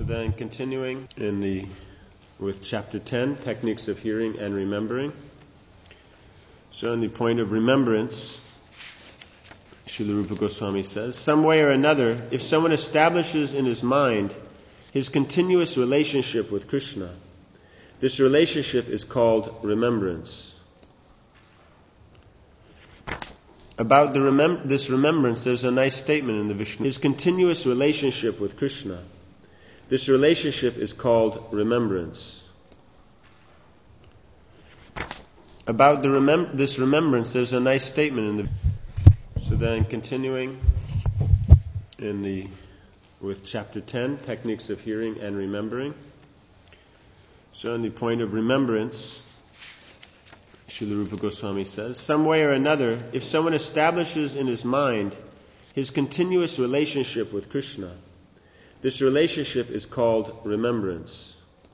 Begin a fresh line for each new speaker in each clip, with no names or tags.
then continuing with chapter 10, Techniques of Hearing and Remembering. So on the point of remembrance, Srila Rupa Goswami says, some way or another, if someone establishes in his mind his continuous relationship with Krishna, this relationship is called remembrance. About this remembrance, there's a nice statement in the Vishnu. His continuous relationship with Krishna. This relationship is called remembrance. About this remembrance, there's a nice statement in the. So then, continuing with chapter 10, Techniques of Hearing and Remembering. So on the point of remembrance, Srila Rupa Goswami says, some way or another, if someone establishes in his mind his continuous relationship with Krishna, this relationship is called remembrance.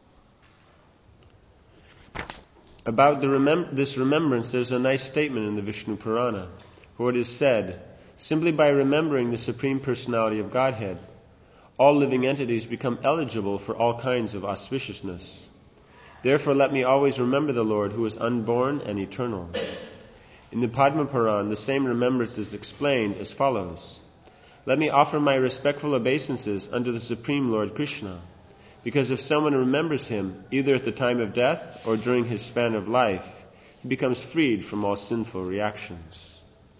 About this remembrance, there's a nice statement in the Vishnu Purana, for it is said, simply by remembering the Supreme Personality of Godhead, all living entities become eligible for all kinds of auspiciousness. Therefore, let me always remember the Lord who is unborn and eternal. In the Padma Puran, the same remembrance is explained as follows. Let me offer my respectful obeisances unto the Supreme Lord Krishna, because if someone remembers him, either at the time of death or during his span of life, he becomes freed from all sinful reactions.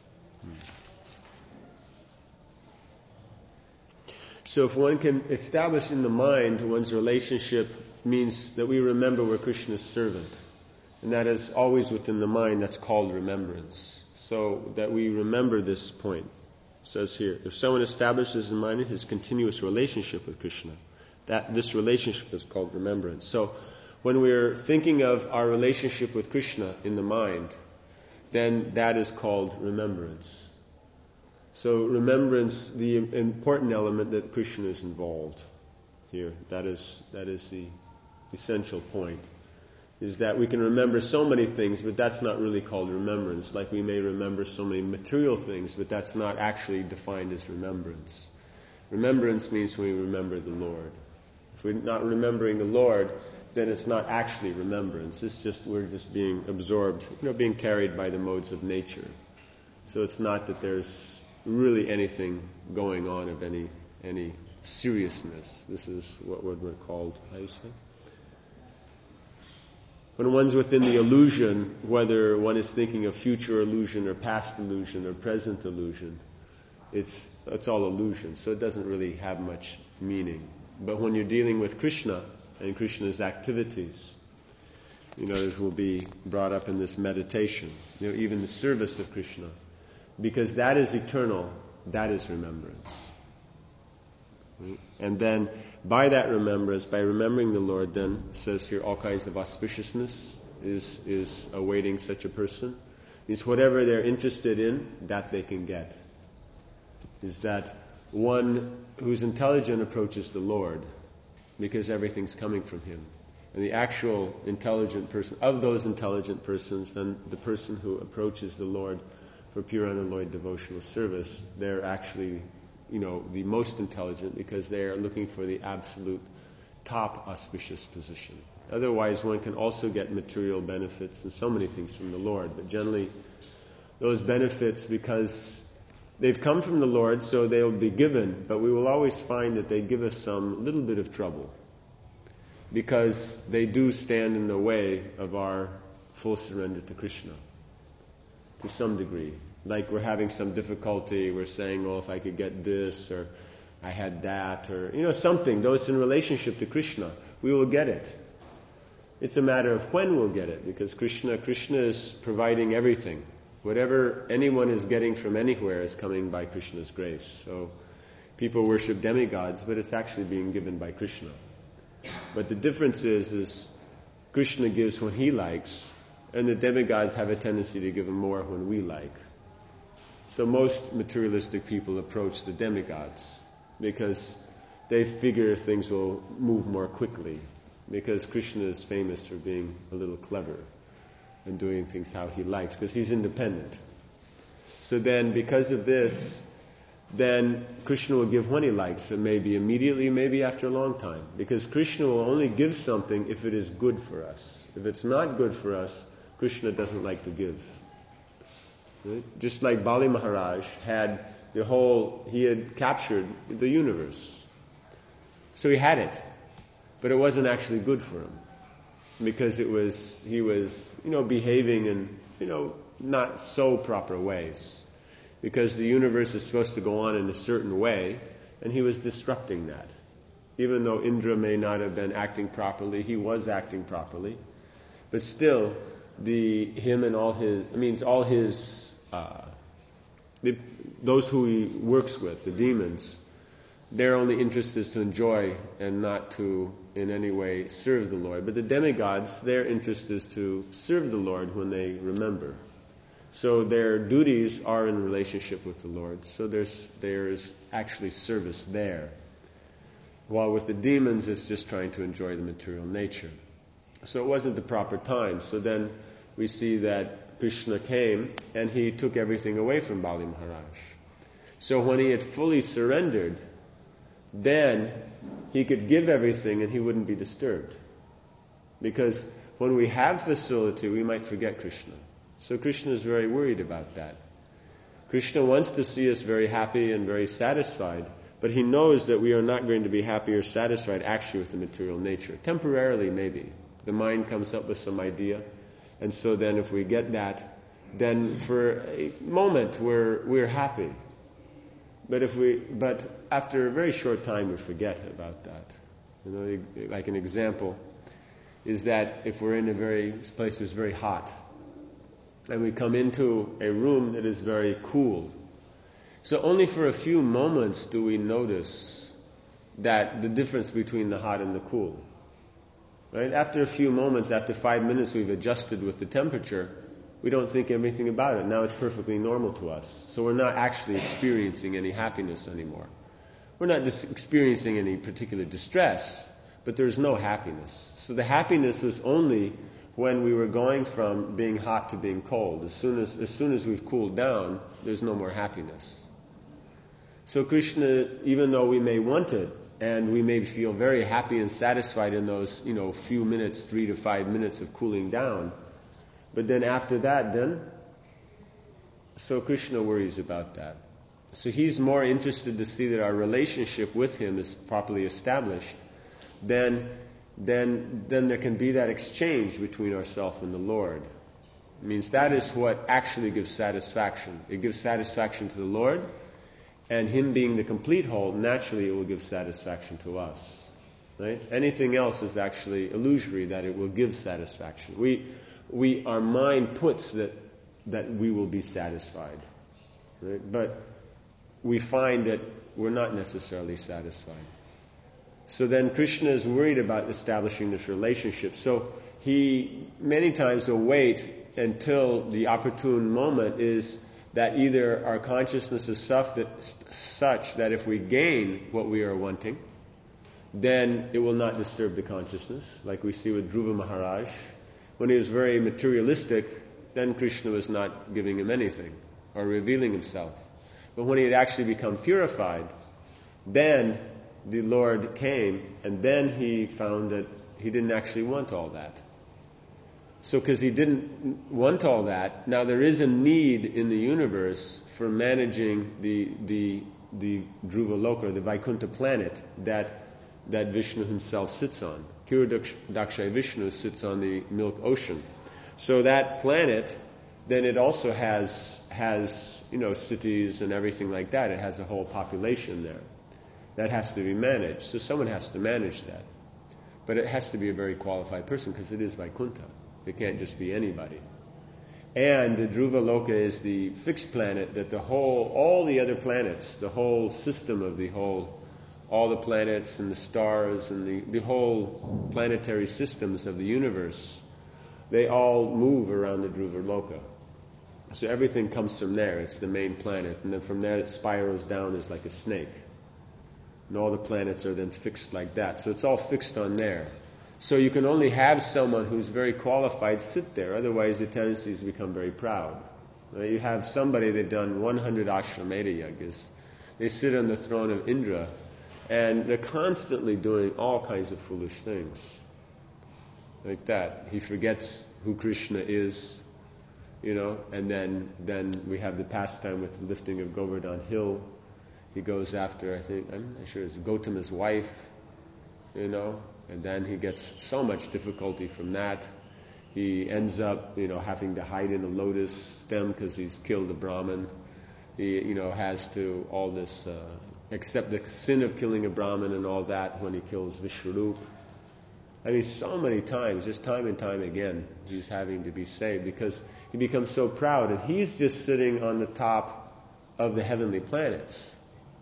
So if one can establish in the mind one's relationship, means that we remember we're Krishna's servant. And that is always within the mind, that's called remembrance. So that we remember this point. It says here, if someone establishes in mind his continuous relationship with Krishna, that this relationship is called remembrance. So when we're thinking of our relationship with Krishna in the mind, then that is called remembrance. So remembrance, the important element that Krishna is involved here, that is the essential point, is that we can remember so many things, but that's not really called remembrance. Like we may remember so many material things, but that's not actually defined as remembrance. Remembrance means we remember the Lord. If we're not remembering the Lord, then it's not actually remembrance. It's just we're just being absorbed, being carried by the modes of nature. So it's not that there's really anything going on of any seriousness. This is what we're called, how you say? When one's within the illusion, whether one is thinking of future illusion or past illusion or present illusion, it's all illusion, so it doesn't really have much meaning. But when you're dealing with Krishna and Krishna's activities, this will be brought up in this meditation, even the service of Krishna, because that is eternal, that is remembrance. And then by that remembrance, by remembering the Lord, then it says here all kinds of auspiciousness is awaiting such a person. Means whatever they're interested in, that they can get. Is that one who's intelligent approaches the Lord because everything's coming from him. And the actual intelligent person, of those intelligent persons, then the person who approaches the Lord for pure unalloyed devotional service, they're actually the most intelligent because they are looking for the absolute top auspicious position. Otherwise, one can also get material benefits and so many things from the Lord. But generally, those benefits, because they've come from the Lord, so they'll be given. But we will always find that they give us some little bit of trouble, because they do stand in the way of our full surrender to Krishna, to some degree. Like we're having some difficulty, we're saying, if I could get this, or I had that, or something, though it's in relationship to Krishna, we will get it. It's a matter of when we'll get it, because Krishna is providing everything. Whatever anyone is getting from anywhere is coming by Krishna's grace. So people worship demigods, but it's actually being given by Krishna. But the difference is Krishna gives when he likes, and the demigods have a tendency to give him more when we like. So most materialistic people approach the demigods because they figure things will move more quickly, because Krishna is famous for being a little clever and doing things how he likes, because he's independent. So then, because of this, then Krishna will give when he likes. It may be immediately, maybe after a long time. Because Krishna will only give something if it is good for us. If it's not good for us, Krishna doesn't like to give. Right? Just like Bali Maharaj he had captured the universe. So he had it. But it wasn't actually good for him. Because he was behaving in, not so proper ways. Because the universe is supposed to go on in a certain way, and he was disrupting that. Even though Indra may not have been acting properly, he was acting properly. But still, those who he works with, the demons, their only interest is to enjoy and not to in any way serve the Lord. But the demigods, their interest is to serve the Lord when they remember. So their duties are in relationship with the Lord. So there's actually service there. While with the demons, it's just trying to enjoy the material nature. So it wasn't the proper time. So then we see that Krishna came and he took everything away from Bali Maharaj. So when he had fully surrendered, then he could give everything and he wouldn't be disturbed. Because when we have facility, we might forget Krishna. So Krishna is very worried about that. Krishna wants to see us very happy and very satisfied, but he knows that we are not going to be happy or satisfied actually with the material nature. Temporarily, maybe. The mind comes up with some idea, and so then if we get that, then for a moment we're happy. But after a very short time we forget about that. Like an example is that if we're in this place that's very hot, and we come into a room that is very cool. So only for a few moments do we notice that the difference between the hot and the cool. Right? After a few moments, after 5 minutes, we've adjusted with the temperature. We don't think anything about it. Now it's perfectly normal to us. So we're not actually experiencing any happiness anymore. We're not experiencing any particular distress, but there's no happiness. So the happiness was only when we were going from being hot to being cold. As soon as we've cooled down, there's no more happiness. So Krishna, even though we may want it, and we may feel very happy and satisfied in those, few minutes, 3 to 5 minutes of cooling down, but then after that, so Krishna worries about that. So he's more interested to see that our relationship with him is properly established then there can be that exchange between ourselves and the Lord. It means that is what actually gives satisfaction. It gives satisfaction to the Lord, and him being the complete whole, naturally it will give satisfaction to us. Right? Anything else is actually illusory that it will give satisfaction. Our mind puts that we will be satisfied. Right? But we find that we're not necessarily satisfied. So then Krishna is worried about establishing this relationship. So he many times will wait until the opportune moment is that either our consciousness is such that if we gain what we are wanting, then it will not disturb the consciousness, like we see with Dhruva Maharaj. When he was very materialistic, then Krishna was not giving him anything or revealing himself. But when he had actually become purified, then the Lord came, and then he found that he didn't actually want all that. So because he didn't want all that, now there is a need in the universe for managing the Dhruva Loka, the Vaikuntha planet, that Vishnu himself sits on. Kirodakshaya Vishnu sits on the milk ocean. So that planet, then it also has cities and everything like that. It has a whole population there. That has to be managed. So someone has to manage that. But it has to be a very qualified person because it is Vaikuntha. It can't just be anybody. And the Dhruva Loka is the fixed planet that all the other planets, the whole system of all the planets and the stars and the whole planetary systems of the universe, they all move around the Dhruva Loka. So everything comes from there. It's the main planet. And then from there it spirals down as like a snake. And all the planets are then fixed like that. So it's all fixed on there. So you can only have someone who's very qualified sit there. Otherwise the tendency is to become very proud. You have somebody, they've done 100 Ashramedha yagas. They sit on the throne of Indra, and they're constantly doing all kinds of foolish things. Like that. He forgets who Krishna is, and then we have the pastime with the lifting of Govardhan Hill. He goes after, I'm not sure it's Gautama's wife, and then he gets so much difficulty from that. He ends up, having to hide in a lotus stem because he's killed a Brahmin. He, has to all this, accept the sin of killing a Brahmin and all that when he kills Vishwarup. So many times, just time and time again, he's having to be saved because he becomes so proud, and he's just sitting on the top of the heavenly planets.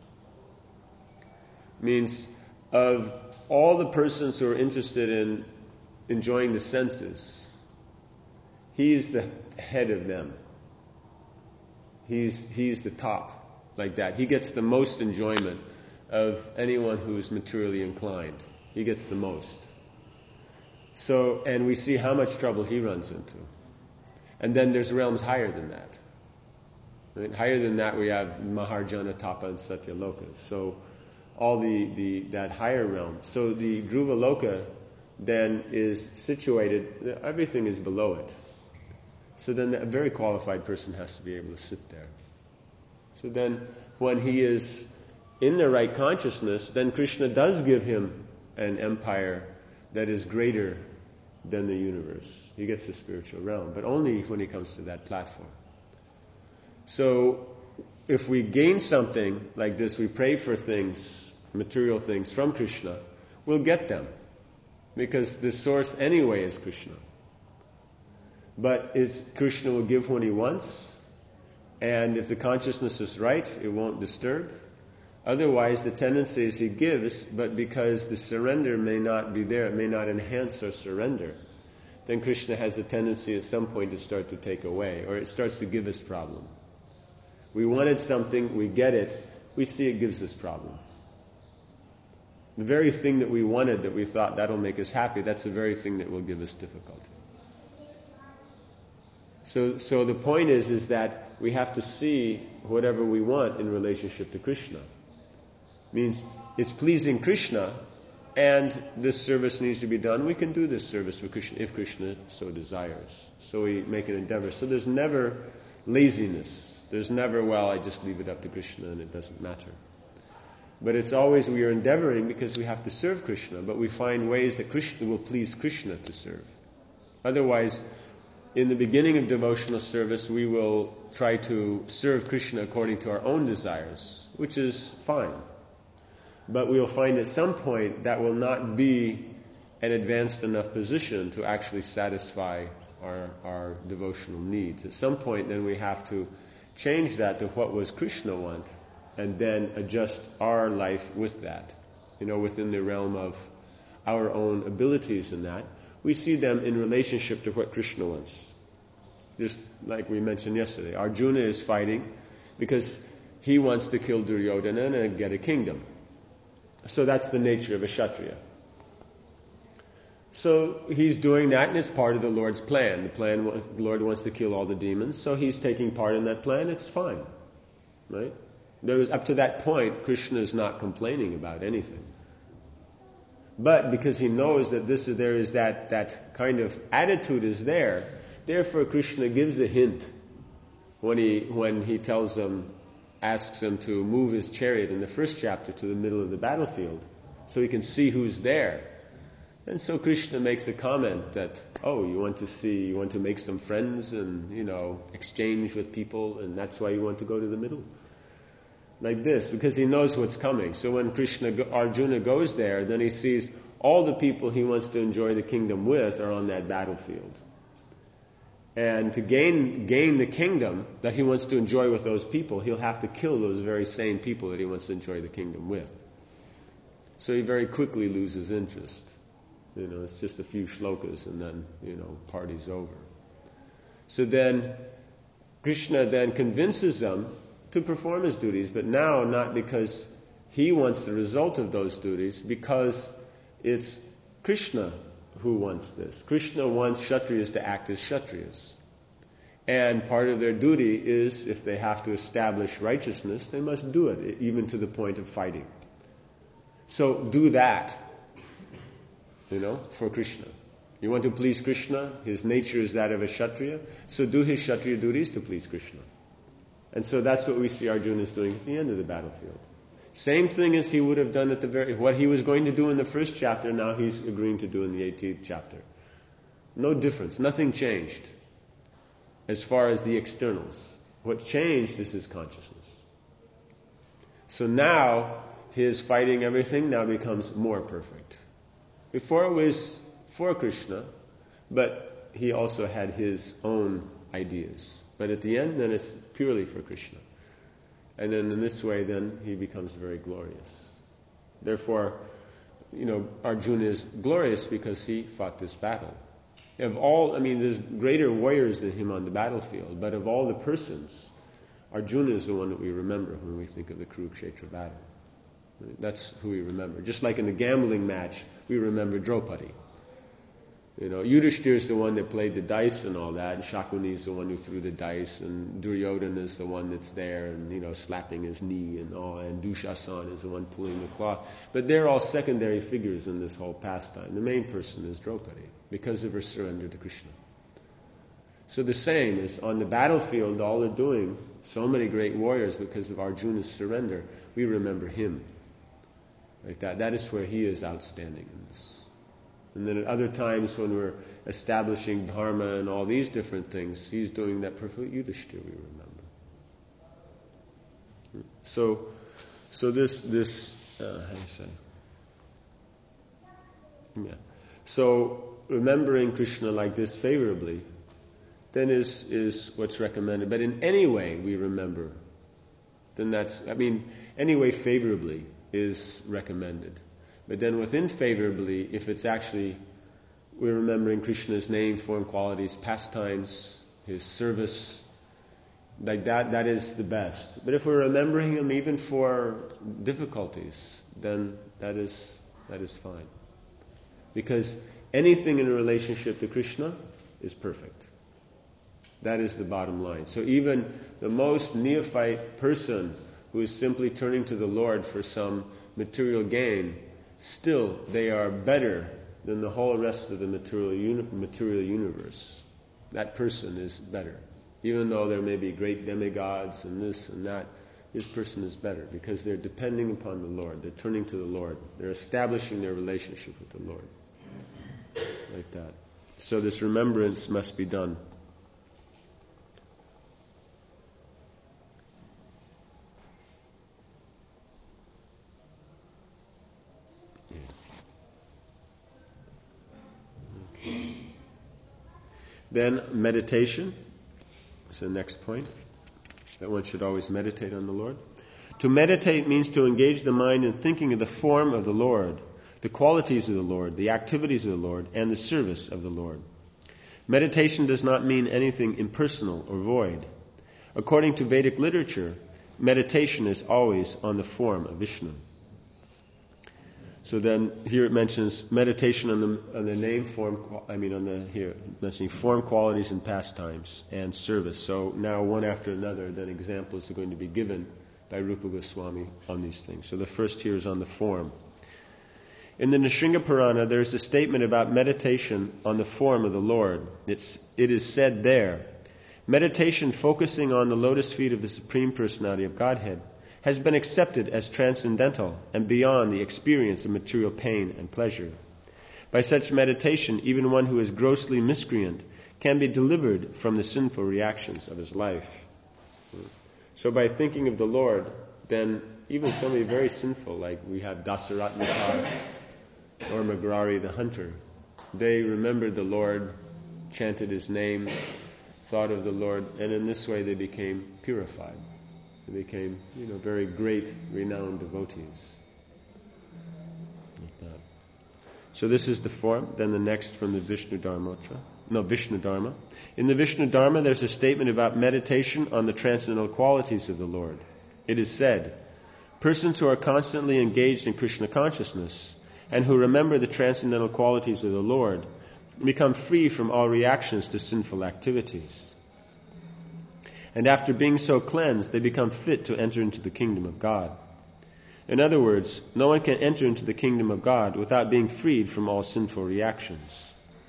Means of all the persons who are interested in enjoying the senses, he's the head of them. He's the top, like that. He gets the most enjoyment of anyone who is materially inclined. He gets the most. So, and we see how much trouble he runs into. And then there's realms higher than that. Right? Higher than that we have Maharjana, Tapa, and Satyaloka. So all that higher realm. So the Dhruva Loka then is situated, everything is below it. So then a very qualified person has to be able to sit there. So then when he is in the right consciousness, then Krishna does give him an empire that is greater than the universe. He gets the spiritual realm, but only when he comes to that platform. So if we gain something like this, we pray for things, material things from Krishna, we'll get them. Because the source anyway is Krishna. But Krishna will give when he wants, and if the consciousness is right, it won't disturb. Otherwise, the tendency is he gives, but because the surrender may not be there, it may not enhance our surrender, then Krishna has the tendency at some point to start to take away, or it starts to give us problem. We wanted something, we get it, we see it gives us problem. The very thing that we wanted, that we thought that'll make us happy, that's the very thing that will give us difficulty. So the point is that we have to see whatever we want in relationship to Krishna. Means it's pleasing Krishna, and this service needs to be done. We can do this service for Krishna if Krishna so desires. So we make an endeavor. So there's never laziness. There's never, I just leave it up to Krishna and it doesn't matter. But it's always we are endeavoring because we have to serve Krishna, but we find ways that Krishna will please Krishna to serve. Otherwise, in the beginning of devotional service, we will try to serve Krishna according to our own desires, which is fine. But we'll find at some point that will not be an advanced enough position to actually satisfy our devotional needs. At some point, then we have to change that to what was Krishna want, and then adjust our life with that, within the realm of our own abilities in that. We see them in relationship to what Krishna wants. Just like we mentioned yesterday, Arjuna is fighting because he wants to kill Duryodhana and get a kingdom. So that's the nature of a Kshatriya. So he's doing that, and it's part of the Lord's plan. The Lord wants to kill all the demons, so he's taking part in that plan. It's fine, right? Up to that point, Krishna is not complaining about anything. But because he knows that there is that kind of attitude is there, therefore Krishna gives a hint when he tells him, asks him to move his chariot in the first chapter to the middle of the battlefield, so he can see who's there. And so Krishna makes a comment that, you want to make some friends and, exchange with people, and that's why you want to go to the middle. Like this, because he knows what's coming. So when Arjuna goes there, then he sees all the people he wants to enjoy the kingdom with are on that battlefield. And to gain the kingdom that he wants to enjoy with those people, he'll have to kill those very same people that he wants to enjoy the kingdom with. So he very quickly loses interest. It's just a few shlokas and then, party's over. So then Krishna then convinces them to perform his duties, but now not because he wants the result of those duties, because it's Krishna who wants this. Krishna wants Kshatriyas to act as Kshatriyas. And part of their duty is, if they have to establish righteousness, they must do it, even to the point of fighting. So do that, for Krishna. You want to please Krishna, his nature is that of a Kshatriya, so do his Kshatriya duties to please Krishna. And so that's what we see Arjuna is doing at the end of the battlefield. Same thing as he would have done what he was going to do in the first chapter, now he's agreeing to do in the 18th chapter. No difference, nothing changed as far as the externals. What changed is his consciousness. So now his fighting everything now becomes more perfect. Before it was for Krishna, but he also had his own ideas. But at the end, then it's purely for Krishna. And then in this way, then he becomes very glorious. Therefore, Arjuna is glorious because he fought this battle. There's greater warriors than him on the battlefield, but of all the persons, Arjuna is the one that we remember when we think of the Kurukshetra battle. That's who we remember. Just like in the gambling match, we remember Draupadi. Yudhishthira is the one that played the dice and all that, and Shakuni is the one who threw the dice, and Duryodhana is the one that's there and, slapping his knee and all, and Dushasana is the one pulling the cloth. But they're all secondary figures in this whole pastime. The main person is Draupadi, because of her surrender to Krishna. So the same is on the battlefield, all they're doing, so many great warriors, because of Arjuna's surrender, we remember him. Like that. That is where he is outstanding in this. And then at other times when we're establishing dharma and all these different things, he's doing that for Yudhishthira, we remember. So this how do you say? Yeah. So remembering Krishna like this favorably, then is what's recommended. But in any way we remember, then any way favorably is recommended. But then within favorably, if it's actually we're remembering Krishna's name, form, qualities, pastimes, his service, like that is the best. But if we're remembering him even for difficulties, then that is fine. Because anything in a relationship to Krishna is perfect. That is the bottom line. So even the most neophyte person who is simply turning to the Lord for some material gain, still they are better than the whole rest of the material universe. That person is better. Even though there may be great demigods and this and that, this person is better because they're depending upon the Lord. They're turning to the Lord. They're establishing their relationship with the Lord. Like that. So this remembrance must be done. Then meditation is the next point, that one should always meditate on the Lord. To meditate means to engage the mind in thinking of the form of the Lord, the qualities of the Lord, the activities of the Lord, and the service of the Lord. Meditation does not mean anything impersonal or void. According to Vedic literature, meditation is always on the form of Vishnu. So then here it mentions meditation on the name, form, mentioning form, qualities, and pastimes, and service. So now one after another, then examples are going to be given by Rupa Goswami on these things. So the first here is on the form. In the Nrsimha Purana, there is a statement about meditation on the form of the Lord. It is said there, meditation focusing on the lotus feet of the Supreme Personality of Godhead has been accepted as transcendental and beyond the experience of material pain and pleasure. By such meditation, even one who is grossly miscreant can be delivered from the sinful reactions of his life. So by thinking of the Lord, then even somebody very sinful, like we have Dasaratnakar or Magrari the hunter, they remembered the Lord, chanted his name, thought of the Lord, and in this way they became purified. They became, very great, renowned devotees. Like that. So this is the form. Then the next from the Vishnu Dharma. In the Vishnu Dharma, there's a statement about meditation on the transcendental qualities of the Lord. It is said, persons who are constantly engaged in Krishna consciousness and who remember the transcendental qualities of the Lord become free from all reactions to sinful activities. And after being so cleansed, they become fit to enter into the kingdom of God. In other words, no one can enter into the kingdom of God without being freed from all sinful reactions.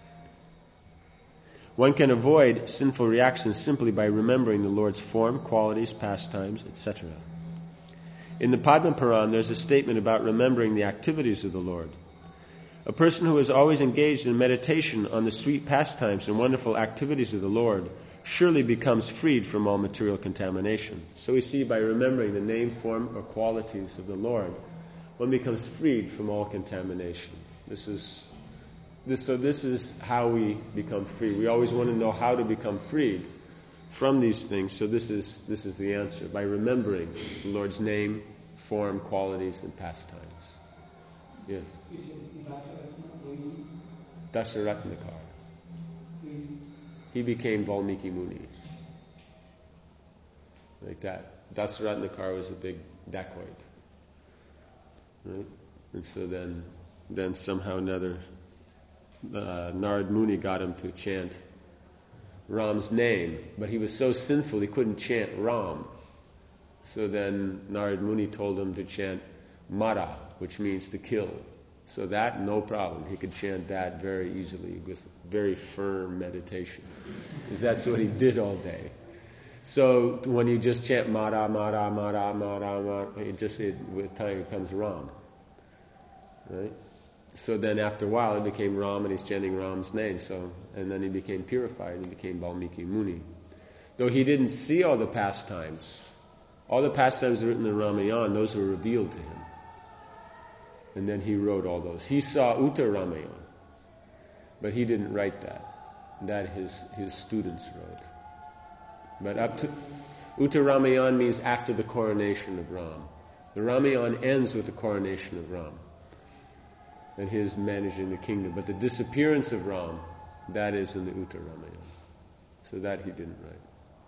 One can avoid sinful reactions simply by remembering the Lord's form, qualities, pastimes, etc. In the Padma Puran, there's a statement about remembering the activities of the Lord. A person who is always engaged in meditation on the sweet pastimes and wonderful activities of the Lord surely becomes freed from all material contamination. So we see by remembering the name, form, or qualities of the Lord, one becomes freed from all contamination. This is how we become free. We always want to know how to become freed from these things. So this is the answer, by remembering the Lord's name, form, qualities, and pastimes. Yes. Dasaratnakar. He became Valmiki Muni. Like that. Dasaratnakar was a big dacoit. Right? And so then somehow another Narad Muni got him to chant Ram's name, but he was so sinful he couldn't chant Ram. So then Narad Muni told him to chant Mara, which means to kill. So that, no problem. He could chant that very easily with very firm meditation. Because that's what he did all day. So when you just chant Mara, Mara, Mara, Mara, Mara, with time it becomes Ram. Right? So then after a while it became Ram, and he's chanting Ram's name. And then he became purified and he became Valmiki Muni. Though he didn't see all the pastimes. All the pastimes written in Ramayana, those were revealed to him. And then he wrote all those. He saw Uttara Ramayana, but he didn't write that. That his students wrote. But up to Uttara Ramayana means after the coronation of Ram. The Ramayana ends with the coronation of Ram and his managing the kingdom. But the disappearance of Ram, that is in the Uttara Ramayana. So that he didn't write.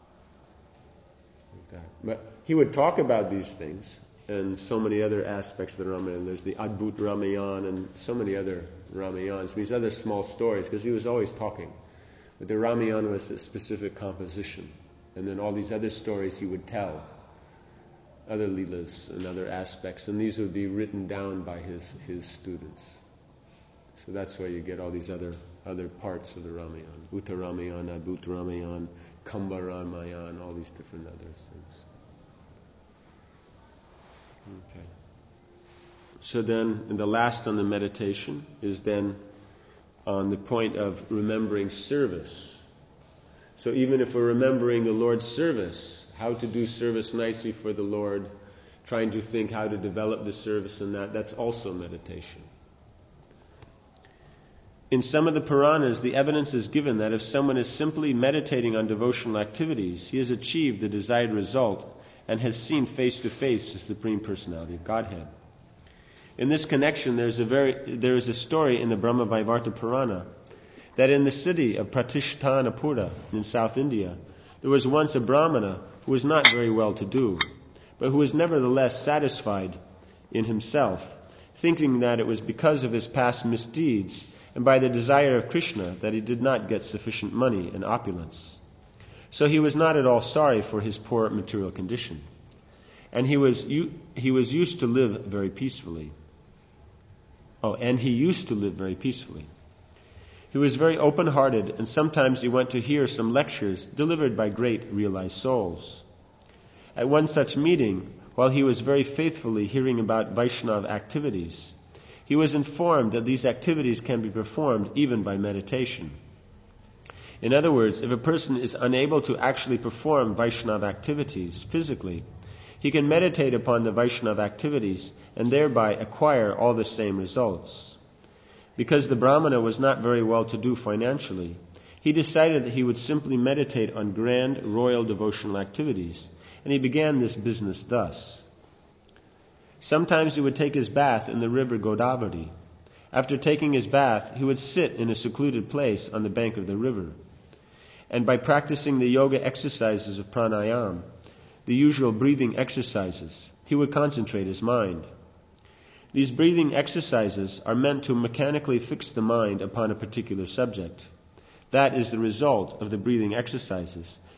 Like that. But he would talk about these things and so many other aspects of the Ramayana. There's the Adbhut Ramayana and so many other Ramayans, these other small stories, because he was always talking. But the Ramayana was a specific composition. And then all these other stories he would tell, other leelas and other aspects, and these would be written down by his students. So that's why you get all these other parts of the Ramayana. Uttara Ramayana, Adbhut Ramayana, Kamba Ramayana, all these different other things. Okay. So then, the last on the meditation is then on the point of remembering service. So even if we're remembering the Lord's service, how to do service nicely for the Lord, trying to think how to develop the service and that's also meditation. In some of the Puranas, the evidence is given that if someone is simply meditating on devotional activities, he has achieved the desired result and has seen face to face the Supreme Personality of Godhead. In this connection, there is a story in the Brahma Vaivarta Purana that in the city of Pratishthanapura in South India, there was once a Brahmana who was not very well to do, but who was nevertheless satisfied in himself, thinking that it was because of his past misdeeds and by the desire of Krishna that he did not get sufficient money and opulence. So he was not at all sorry for his poor material condition. And he used to live very peacefully. He was very open-hearted, and sometimes he went to hear some lectures delivered by great realized souls. At one such meeting, while he was very faithfully hearing about Vaishnava activities, he was informed that these activities can be performed even by meditation. In other words, if a person is unable to actually perform Vaishnava activities physically, he can meditate upon the Vaishnava activities and thereby acquire all the same results. Because the Brahmana was not very well to do financially, he decided that he would simply meditate on grand royal devotional activities, and he began this business thus. Sometimes he would take his bath in the river Godavari. After taking his bath, he would sit in a secluded place on the bank of the river. And by practicing the yoga exercises of pranayama, the usual breathing exercises, he would concentrate his mind. These breathing exercises are meant to mechanically fix the mind upon a particular subject. That is the result of the breathing exercises,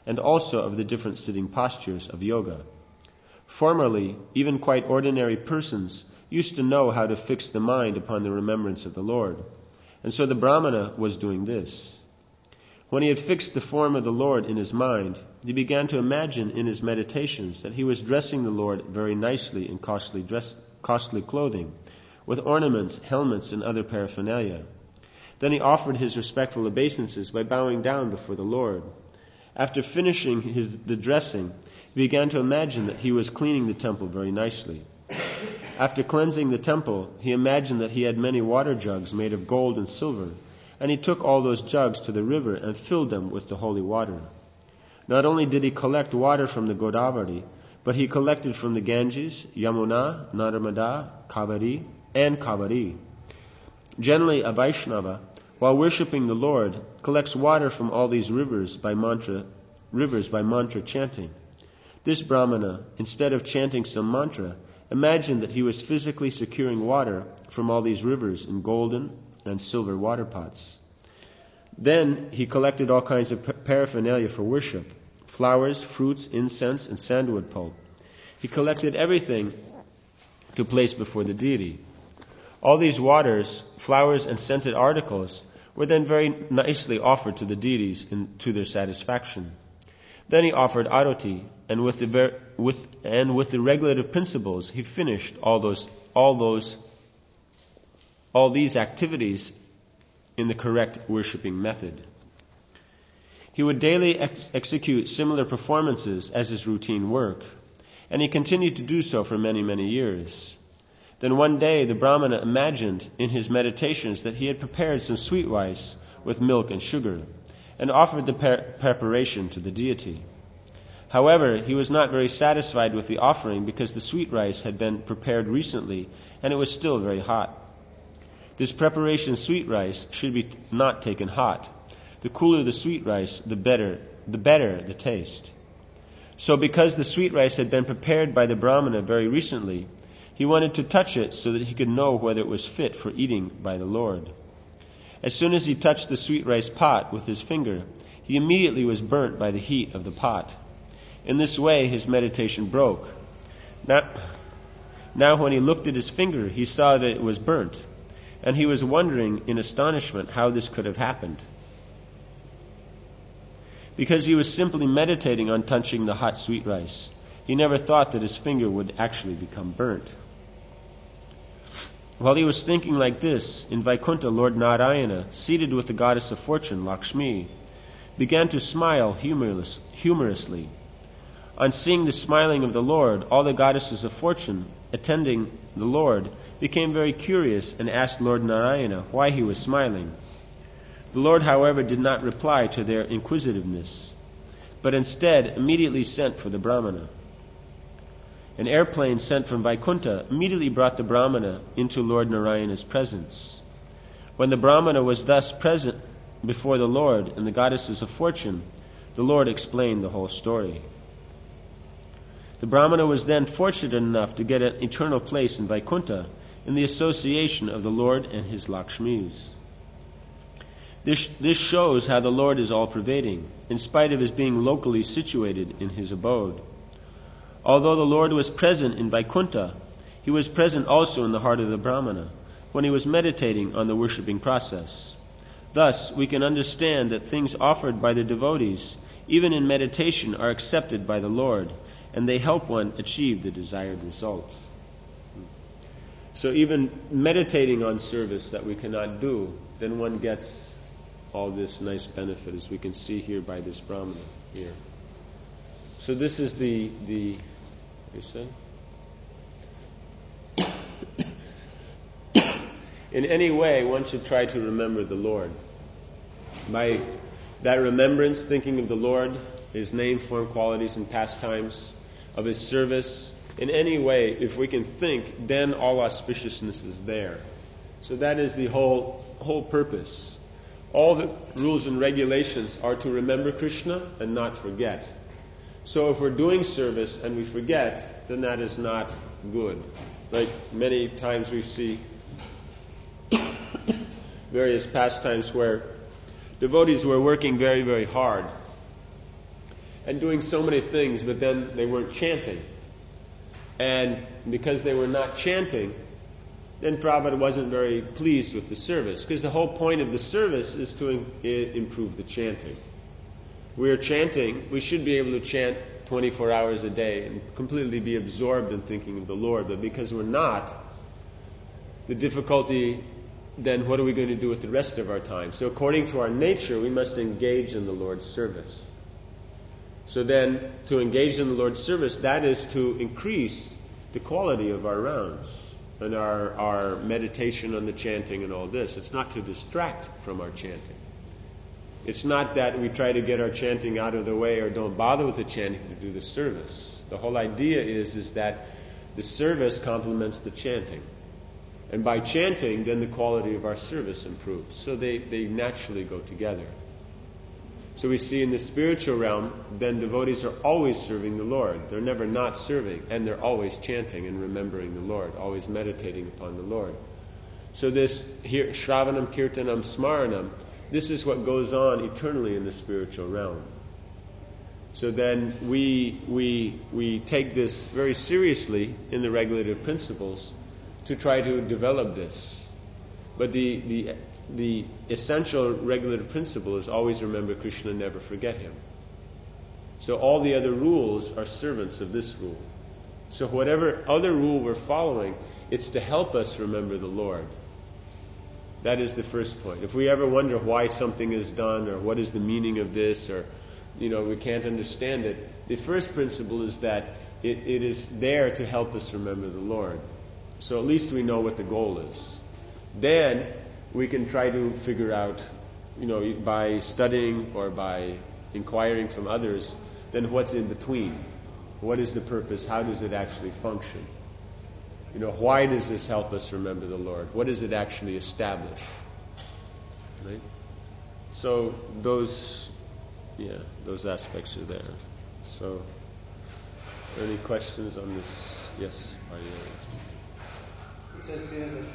and also of the different sitting postures of yoga. Formerly, even quite ordinary persons used to know how to fix the mind upon the remembrance of the Lord, and so the Brahmana was doing this. When he had fixed the form of the Lord in his mind, he began to imagine in his meditations that he was dressing the Lord very nicely in costly clothing, with ornaments, helmets, and other paraphernalia. Then he offered his respectful obeisances by bowing down before the Lord. After finishing the dressing, he began to imagine that he was cleaning the temple very nicely. After cleansing the temple, he imagined that he had many water jugs made of gold and silver, and he took all those jugs to the river and filled them with the holy water. Not only did he collect water from the Godavari, but he collected from the Ganges, Yamuna, Narmada, Kaveri. Generally, a Vaishnava, while worshipping the Lord, collects water from all these rivers by mantra chanting. This Brahmana, instead of chanting some mantra, imagined that he was physically securing water from all these rivers in golden and silver water pots. Then he collected all kinds of paraphernalia for worship: flowers, fruits, incense, and sandalwood pulp. He collected everything to place before the deity. All these waters, flowers, and scented articles were then very nicely offered to the deities to their satisfaction. Then he offered arati, and with the regulative principles, he finished all these activities in the correct worshipping method. He would daily execute similar performances as his routine work, and he continued to do so for many, many years. Then one day the Brahmana imagined in his meditations that he had prepared some sweet rice with milk and sugar, and offered the preparation to the deity. However, he was not very satisfied with the offering because the sweet rice had been prepared recently and it was still very hot. This preparation sweet rice should be not taken hot. The cooler the sweet rice, the better the taste. So because the sweet rice had been prepared by the Brahmana very recently, he wanted to touch it so that he could know whether it was fit for eating by the Lord. As soon as he touched the sweet rice pot with his finger, he immediately was burnt by the heat of the pot. In this way, his meditation broke. Now when he looked at his finger, he saw that it was burnt, and he was wondering in astonishment how this could have happened. Because he was simply meditating on touching the hot sweet rice, he never thought that his finger would actually become burnt. While he was thinking like this, in Vaikuntha, Lord Narayana, seated with the goddess of fortune, Lakshmi, began to smile humorously. On seeing the smiling of the Lord, all the goddesses of fortune attending the Lord became very curious and asked Lord Narayana why he was smiling. The Lord, however, did not reply to their inquisitiveness, but instead immediately sent for the Brahmana. An airplane sent from Vaikuntha immediately brought the Brahmana into Lord Narayana's presence. When the Brahmana was thus present before the Lord and the goddesses of fortune, the Lord explained the whole story. The Brahmana was then fortunate enough to get an eternal place in Vaikuntha in the association of the Lord and his Lakshmis. This shows how the Lord is all-pervading, in spite of his being locally situated in his abode. Although the Lord was present in Vaikuntha, he was present also in the heart of the Brahmana when he was meditating on the worshipping process. Thus, we can understand that things offered by the devotees, even in meditation, are accepted by the Lord, and they help one achieve the desired results. So even meditating on service that we cannot do, then one gets all this nice benefit, as we can see here by this Brahmana here. So this is the you say? In any way, one should try to remember the Lord. By that remembrance, thinking of the Lord, His name, form, qualities, and pastimes, of His service, in any way, if we can think, then all auspiciousness is there. So that is the whole purpose. All the rules and regulations are to remember Krishna and not forget. So if we're doing service and we forget, then that is not good. Right? Many times we see various pastimes where devotees were working very, very hard. and doing so many things, but then they weren't chanting. And because they were not chanting, then Prabhupada wasn't very pleased with the service, because the whole point of the service is to improve the chanting. We are chanting, we should be able to chant 24 hours a day and completely be absorbed in thinking of the Lord, but because we're not, the difficulty, then what are we going to do with the rest of our time? So according to our nature, we must engage in the Lord's service. So then, to engage in the Lord's service, that is to increase the quality of our rounds and our meditation on the chanting and all this. It's not to distract from our chanting. It's not that we try to get our chanting out of the way or don't bother with the chanting to do the service. The whole idea is that the service complements the chanting. And by chanting, then the quality of our service improves. So they naturally go together. So we see in the spiritual realm, then devotees are always serving the Lord. They're never not serving, and they're always chanting and remembering the Lord, always meditating upon the Lord. So this here, Shravanam, Kirtanam, Smaranam, this is what goes on eternally in the spiritual realm. So then we take this very seriously in the regulative principles to try to develop this. But the essential regulative principle is always remember Krishna, never forget Him. So all the other rules are servants of this rule. So whatever other rule we're following, it's to help us remember the Lord. That is the first point. If we ever wonder why something is done or what is the meaning of this, or we can't understand it, the first principle is that it is there to help us remember the Lord. So at least we know what the goal is. Then we can try to figure out, by studying or by inquiring from others, then what's in between. What is the purpose? How does it actually function? Why does this help us remember the Lord? What does it actually establish? Right? So those aspects are there. So, are there any questions on this? Yes,
it says here that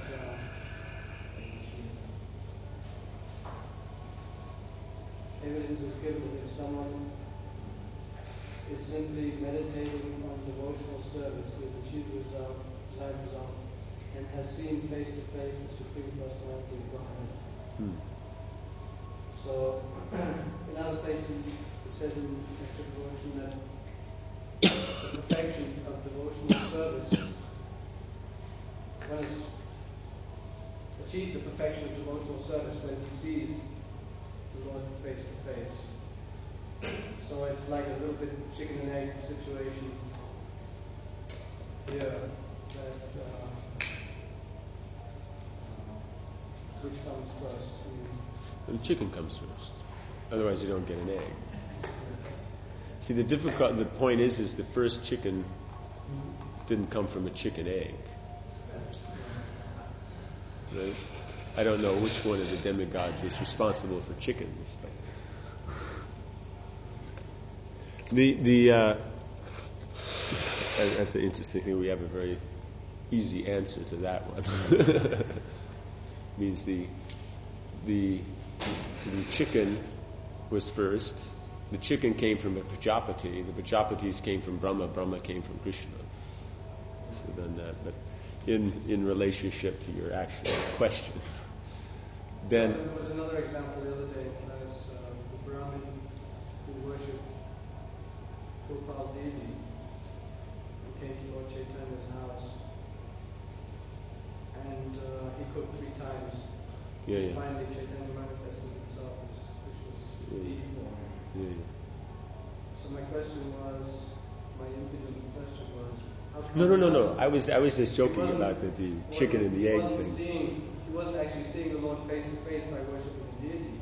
evidence is given that if someone is simply meditating on devotional service, he has achieved desired result, and has seen face to face the Supreme Personality of Godhead. So, in other places, it says in Nectar Devotion that the perfection of devotional service, one has achieved the perfection of devotional service when he sees the Lord face to face. So it's like a little bit chicken and egg situation here, that which comes first?
The chicken comes first. Otherwise you don't get an egg. See, the point is the first chicken didn't come from a chicken egg. Right? I don't know which one of the demigods was responsible for chickens, but that's an interesting thing. We have a very easy answer to that one. Means the chicken was first. The chicken came from a Prajapati. The Prajapatis came from Brahma. Brahma came from Krishna. So then that, but in relationship to your actual question. Then
there was another example the other day in class. The Brahmin who worshipped Gopal Devi, who came to Lord Chaitanya's house, and he cooked 3 times.
Yeah.
Finally, Chaitanya manifested himself as Krishna's deity form.
Yeah.
So my impudent question was, how come
No. I was just joking about the chicken and the egg thing.
He wasn't actually seeing the Lord face to face by worshiping the deity.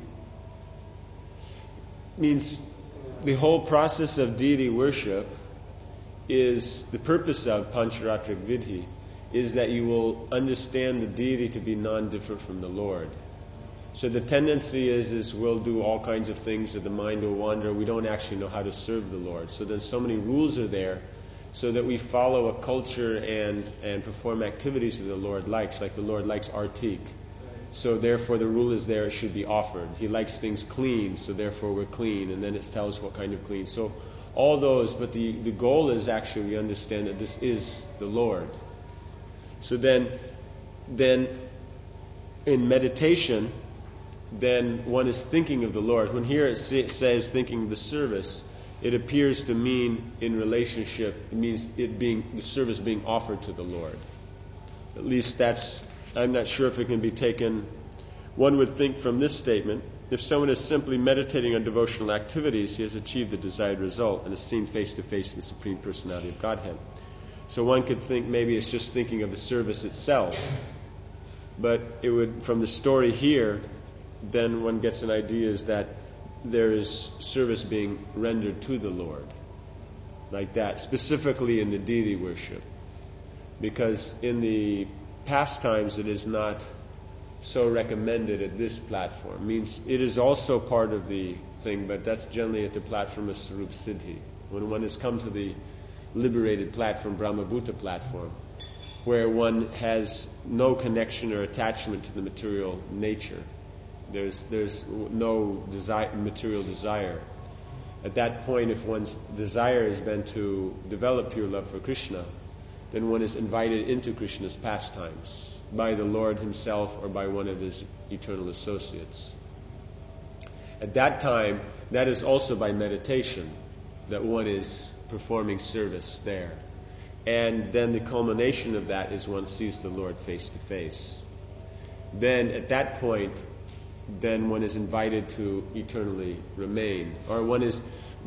Means the whole process of deity worship is the purpose of Pancharatric Vidhi is that you will understand the deity to be non-different from the Lord. So the tendency is we'll do all kinds of things that the mind will wander. We don't actually know how to serve the Lord. So then so many rules are there so that we follow a culture and perform activities that the Lord likes. Like the Lord likes artik. So therefore the rule is there, it should be offered. He likes things clean, so therefore we're clean. And then it tells what kind of clean. So all those, but the goal is actually we understand that this is the Lord. So then in meditation, then one is thinking of the Lord. When here it says thinking of the service, it appears to mean in relationship, it means the service being offered to the Lord. At least I'm not sure if it can be taken. One would think from this statement, if someone is simply meditating on devotional activities, he has achieved the desired result and is seen face to face in the Supreme Personality of Godhead. So one could think maybe it's just thinking of the service itself. But it would, from the story here, then one gets an idea is that there is service being rendered to the Lord. Like that, specifically in the deity worship. Because in the pastimes it is not so recommended at this platform. Means it is also part of the thing, but that's generally at the platform of Sarup Siddhi. When one has come to the liberated platform, Brahmabhuta platform, where one has no connection or attachment to the material nature. There's no material desire. At that point, if one's desire has been to develop pure love for Krishna, then one is invited into Krishna's pastimes by the Lord himself or by one of his eternal associates. At that time, that is also by meditation that one is performing service there. And then the culmination of that is one sees the Lord face to face. Then at that point, then one is invited to eternally remain, or one is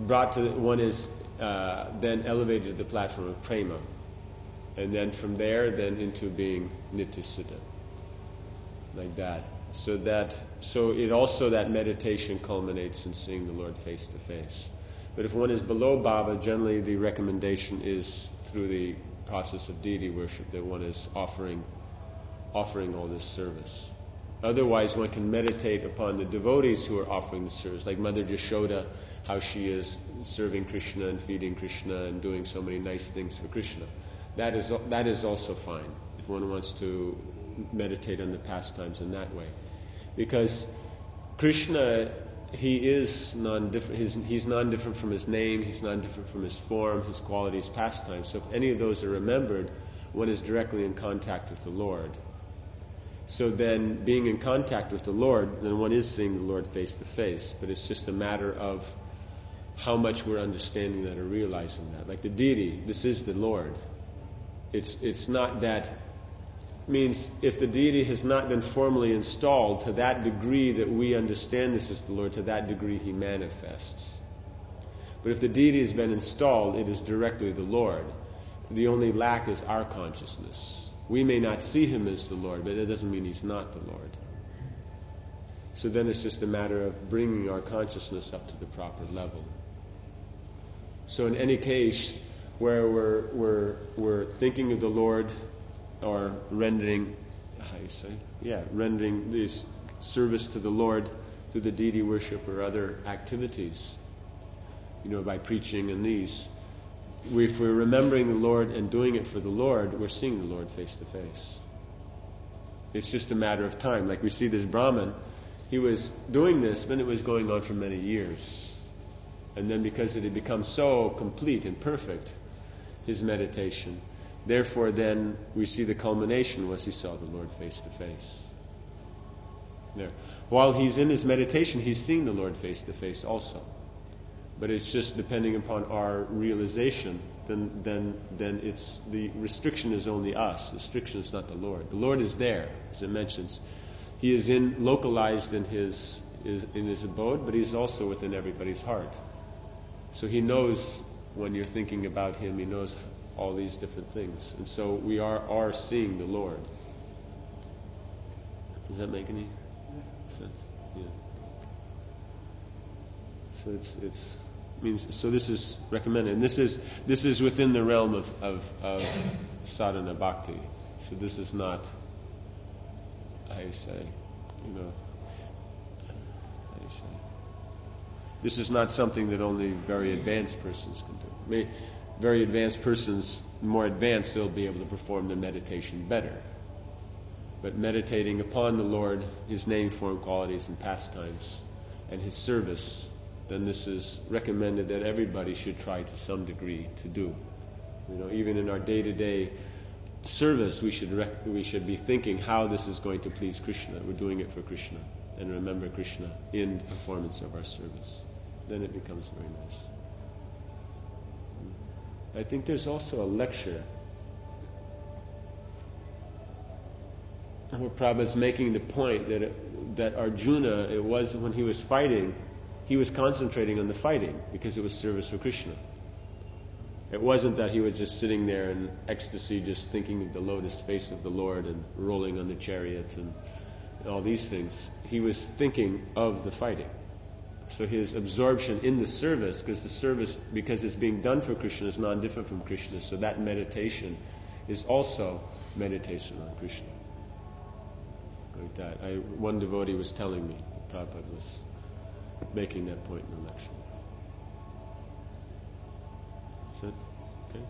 then elevated to the platform of prema, and then from there, then into being Nityasiddha, like that. So it also, that meditation culminates in seeing the Lord face to face. But if one is below Baba, generally the recommendation is through the process of deity worship that one is offering all this service. Otherwise, one can meditate upon the devotees who are offering the service, like Mother Jashoda, how she is serving Krishna and feeding Krishna and doing so many nice things for Krishna. That is also fine if one wants to meditate on the pastimes in that way, because Krishna, he is non-different. He's non-different from his name. He's non-different from his form, his qualities, pastimes. So if any of those are remembered, one is directly in contact with the Lord. So then, being in contact with the Lord, then one is seeing the Lord face to face. But it's just a matter of how much we're understanding that or realizing that. Like the deity, this is the Lord. It's not that. Means if the deity has not been formally installed, to that degree that we understand this is the Lord, to that degree he manifests. But if the deity has been installed, it is directly the Lord. The only lack is our consciousness. We may not see him as the Lord, but it doesn't mean he's not the Lord. So then it's just a matter of bringing our consciousness up to the proper level. So in any case where we're thinking of the Lord, or rendering this service to the Lord through the deity worship or other activities, by preaching and these. If we're remembering the Lord and doing it for the Lord, we're seeing the Lord face to face. It's just a matter of time. Like we see this Brahmin, he was doing this, but it was going on for many years. And then because it had become so complete and perfect, his meditation, therefore then we see the culmination was he saw the Lord face to face. There. While he's in his meditation, he's seeing the Lord face to face also. But it's just depending upon our realization, then it's the restriction is only us. The restriction is not the Lord. The Lord is there, as it mentions. He is localized in his abode, but he's also within everybody's heart. So he knows when you're thinking about him, he knows all these different things. And so we are seeing the Lord. Does that make any sense? Yeah. So it's means so this is recommended, and this is within the realm of sadhana bhakti. So this is not, this is not something that only very advanced persons can do. Very advanced persons, more advanced, they'll be able to perform the meditation better. But meditating upon the Lord, his name, form, qualities, and pastimes, and his service, then this is recommended that everybody should try to some degree to do. Even in our day-to-day service, we should be thinking how this is going to please Krishna. We're doing it for Krishna, and remember Krishna in the performance of our service. Then it becomes very nice. I think there's also a lecture where Prabhupada's making the point that Arjuna, it was when he was fighting, he was concentrating on the fighting because it was service for Krishna. It wasn't that he was just sitting there in ecstasy, just thinking of the lotus face of the Lord and rolling on the chariot and all these things. He was thinking of the fighting. So his absorption in the service, because it's being done for Krishna, is non-different from Krishna. So that meditation is also meditation on Krishna. Like that. One devotee was telling me, Prabhupada was making that point in the lecture. Is that okay?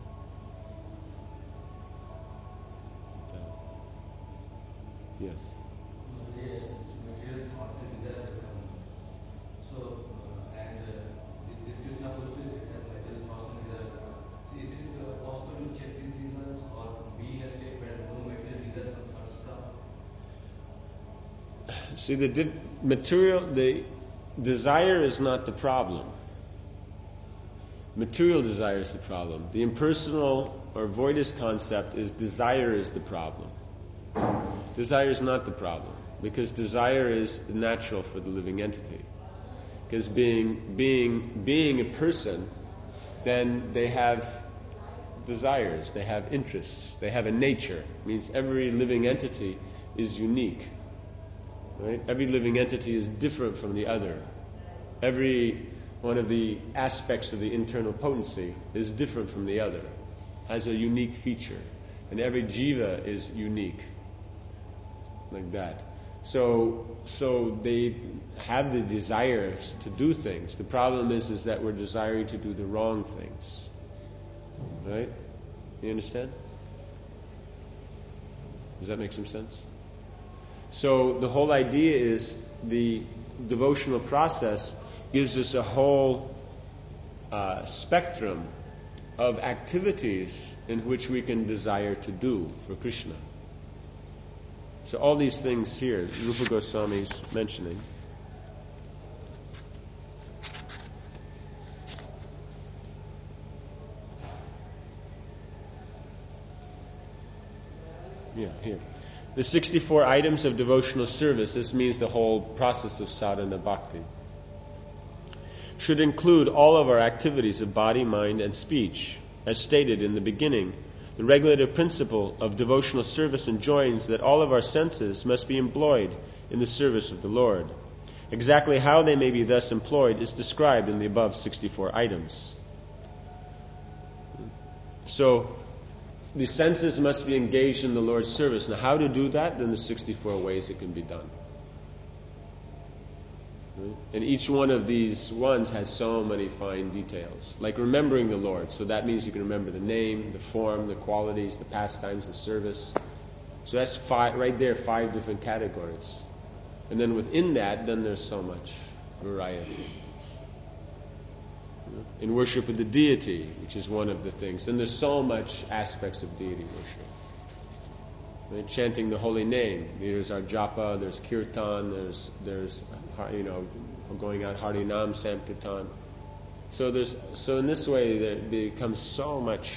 Yes.
Material thoughts and desires become. So, this Krishna pursues it as material thoughts and desires become. So, is it possible to check these desires or be in a state where no material desires or thoughts come?
See, the desire is not the problem. Material desire is the problem. The impersonal or voidist concept is desire is the problem. Desire is not the problem, because desire is natural for the living entity. Because being a person, then they have desires, they have interests, they have a nature. It means every living entity is unique. Right? Every living entity is different from the other. Every one of the aspects of the internal potency is different from the other, has a unique feature. And every jiva is unique. Like that. So they have the desires to do things. The problem is that we're desiring to do the wrong things. Right? You understand? Does that make some sense? So the whole idea is the devotional process gives us a whole spectrum of activities in which we can desire to do for Krishna. So all these things here, Rupa Goswami is mentioning. Yeah, here. The 64 items of devotional service, this means the whole process of sadhana bhakti, should include all of our activities of body, mind, and speech. As stated in the beginning, the regulative principle of devotional service enjoins that all of our senses must be employed in the service of the Lord. Exactly how they may be thus employed is described in the above 64 items. So, the senses must be engaged in the Lord's service. Now, how to do that? Then the 64 ways it can be done. Right? And each one of these ones has so many fine details. Like remembering the Lord. So that means you can remember the name, the form, the qualities, the pastimes, the service. So that's right there, 5 different categories. And then within that, then there's so much variety. In worship of the deity, which is one of the things. And there's so much aspects of deity worship. Right? Chanting the holy name. There's our japa, there's kirtan, there's going out Harinam Sankirtan. So in this way there becomes so much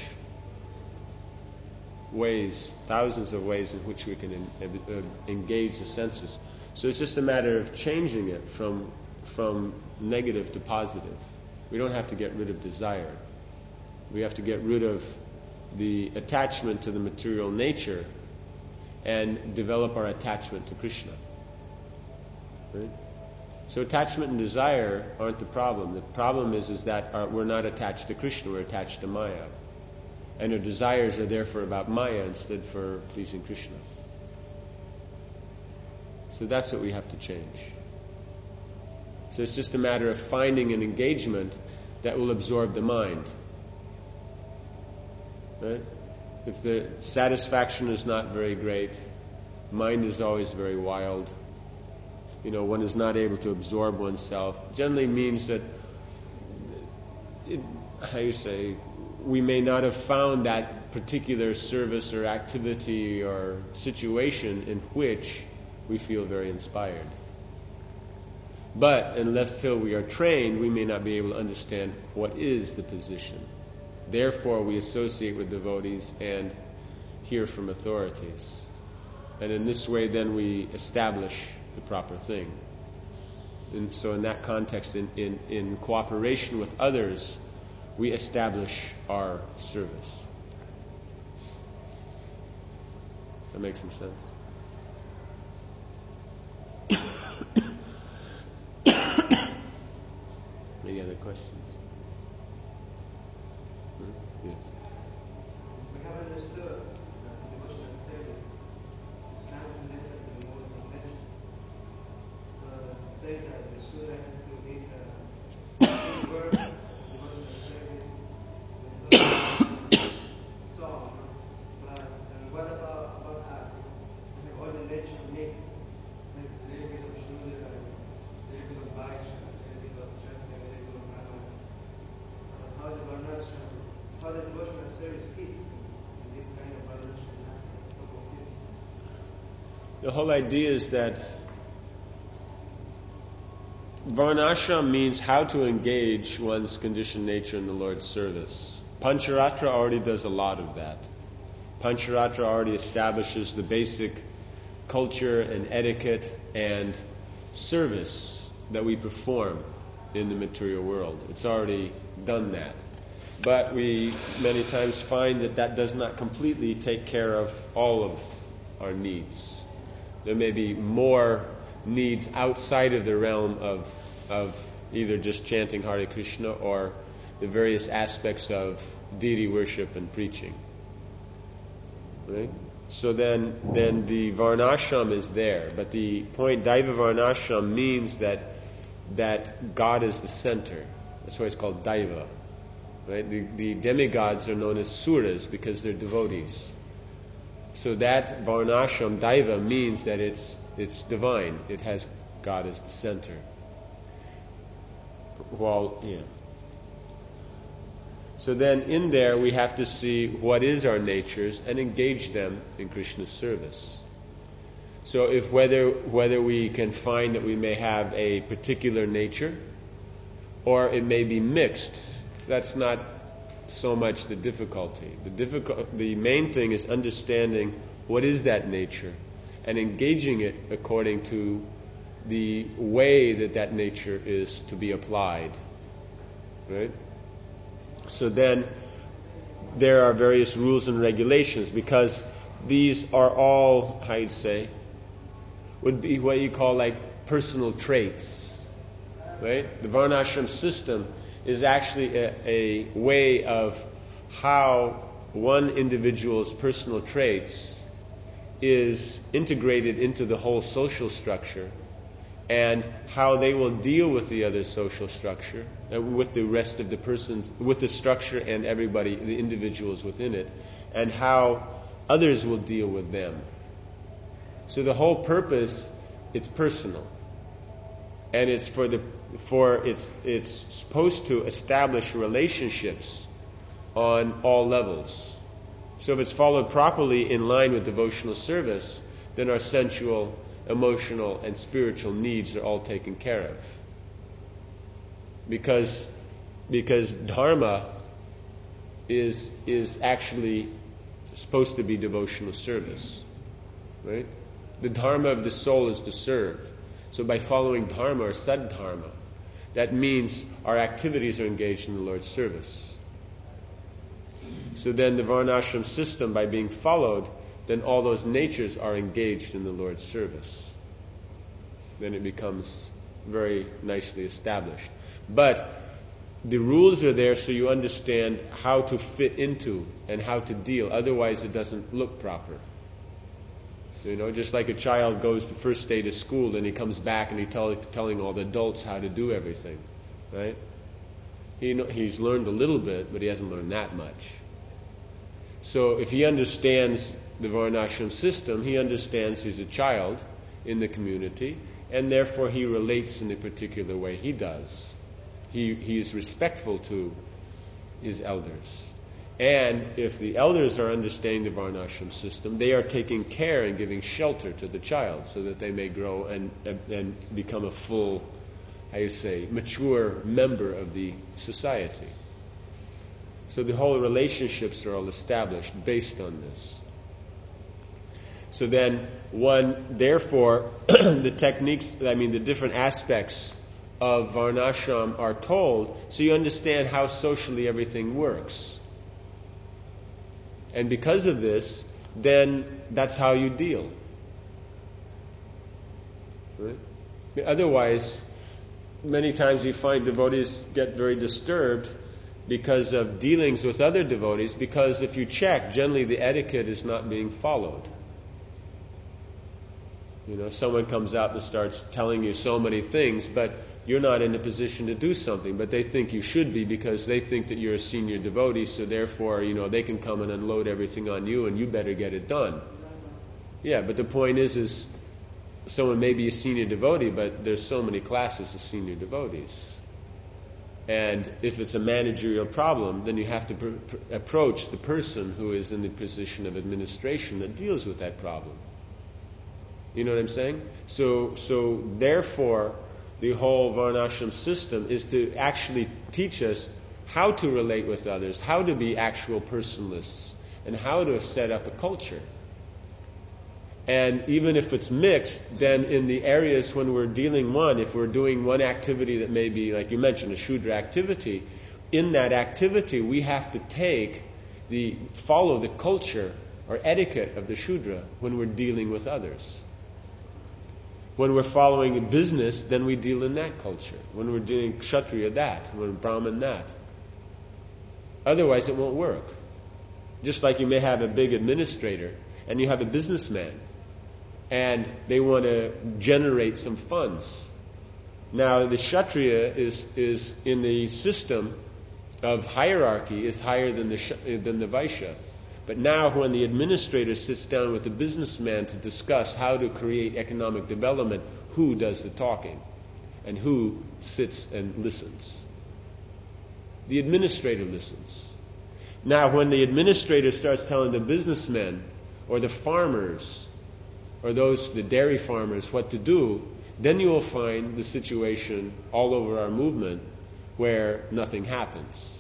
ways, thousands of ways in which we can engage the senses. So it's just a matter of changing it from negative to positive. We don't have to get rid of desire. We have to get rid of the attachment to the material nature and develop our attachment to Krishna. Right? So attachment and desire aren't the problem. The problem is that we're not attached to Krishna, we're attached to Maya. And our desires are therefore about Maya instead for pleasing Krishna. So that's what we have to change. So it's just a matter of finding an engagement that will absorb the mind. Right? If the satisfaction is not very great, mind is always very wild, one is not able to absorb oneself, generally means that how you say, we may not have found that particular service or activity or situation in which we feel very inspired. But unless till we are trained, we may not be able to understand what is the position. Therefore, we associate with devotees and hear from authorities. And in this way, then we establish the proper thing. And so in that context, in cooperation with others, we establish our service. That makes some sense? Any other questions? Yes.
We have understood that devotional service is transcendental to the modes of nature. So say that the Shura has to be the work, devotional service, and so on. But what about us? We have all the nature mixed with a little bit of Shura, a little bit of Vaishya, a little bit of Kshatriya, a little bit of Brahmana. So how the devotional service fits in this kind of balance? So confusing.
The whole idea is that Varnashram means how to engage one's conditioned nature in the Lord's service. Pancharatra already does a lot of that. Pancharatra already establishes the basic culture and etiquette and service that we perform in the material world. It's already done that. But we many times find that that does not completely take care of all of our needs. There may be more needs outside of the realm of either just chanting Hare Krishna or the various aspects of deity worship and preaching. Right? So then the Varnashram is there. But the point, Daiva Varnashram, means that God is the center. That's why it's called Daiva. Right? The demigods are known as Suras because they're devotees. So that Varnashram, Daiva, means that it's divine. It has God as the center. So then in there we have to see what is our natures and engage them in Krishna's service. So if whether we can find that we may have a particular nature or it may be mixed, that's not so much the difficulty. The main thing is understanding what is that nature and engaging it according to the way that nature is to be applied. Right? So then there are various rules and regulations because these are all, how you'd say, would be what you call like personal traits. Right? The Varnashram system is actually a way of how one individual's personal traits is integrated into the whole social structure and how they will deal with the other social structure, with the rest of the persons, with the structure and everybody, the individuals within it, and how others will deal with them. So the whole purpose, it's personal. And it's it's supposed to establish relationships on all levels. So if it's followed properly in line with devotional service, then our sensual, emotional, and spiritual needs are all taken care of. Because dharma is actually supposed to be devotional service. Right? The dharma of the soul is to serve. So by following dharma or saddharma, that means our activities are engaged in the Lord's service. So then the Varnashram system, by being followed, then all those natures are engaged in the Lord's service. Then it becomes very nicely established. But the rules are there so you understand how to fit into and how to deal. Otherwise it doesn't look proper. You know, just like a child goes the first day to school and he comes back and he's telling all the adults how to do everything. Right? He's learned a little bit, but he hasn't learned that much. So if he understands the Varnashram system, he understands he's a child in the community, and therefore he relates in a particular way he does. He is respectful to is elders. And if the elders are understanding the varnashram system, they are taking care and giving shelter to the child so that they may grow and become a full, mature member of the society. So the whole relationships are all established based on this. So then therefore, the techniques, the different aspects of varnashram are told so you understand how socially everything works. And because of this, then that's how you deal. Right? Otherwise, many times we find devotees get very disturbed because of dealings with other devotees, because if you check, generally the etiquette is not being followed. Someone comes out and starts telling you so many things, but you're not in a position to do something, but they think you should be because they think that you're a senior devotee, so therefore, they can come and unload everything on you and you better get it done. Yeah, but the point is someone may be a senior devotee, but there's so many classes of senior devotees. And if it's a managerial problem, then you have to approach the person who is in the position of administration that deals with that problem. You know what I'm saying? So therefore, the whole varnashram system is to actually teach us how to relate with others, how to be actual personalists, and how to set up a culture. And even if it's mixed, then in the areas when we're dealing if we're doing one activity that may be, like you mentioned, a Shudra activity, in that activity we have to follow the culture or etiquette of the Shudra when we're dealing with others. When we're following a business, then we deal in that culture. When we're doing Kshatriya, that. When we're Brahmin, that. Otherwise, it won't work. Just like you may have a big administrator, and you have a businessman, and they want to generate some funds. Now, the Kshatriya is in the system of hierarchy, is higher than the Vaishya. But now when the administrator sits down with the businessman to discuss how to create economic development, who does the talking? And who sits and listens? The administrator listens. Now when the administrator starts telling the businessmen or the farmers or the dairy farmers what to do, then you will find the situation all over our movement where nothing happens.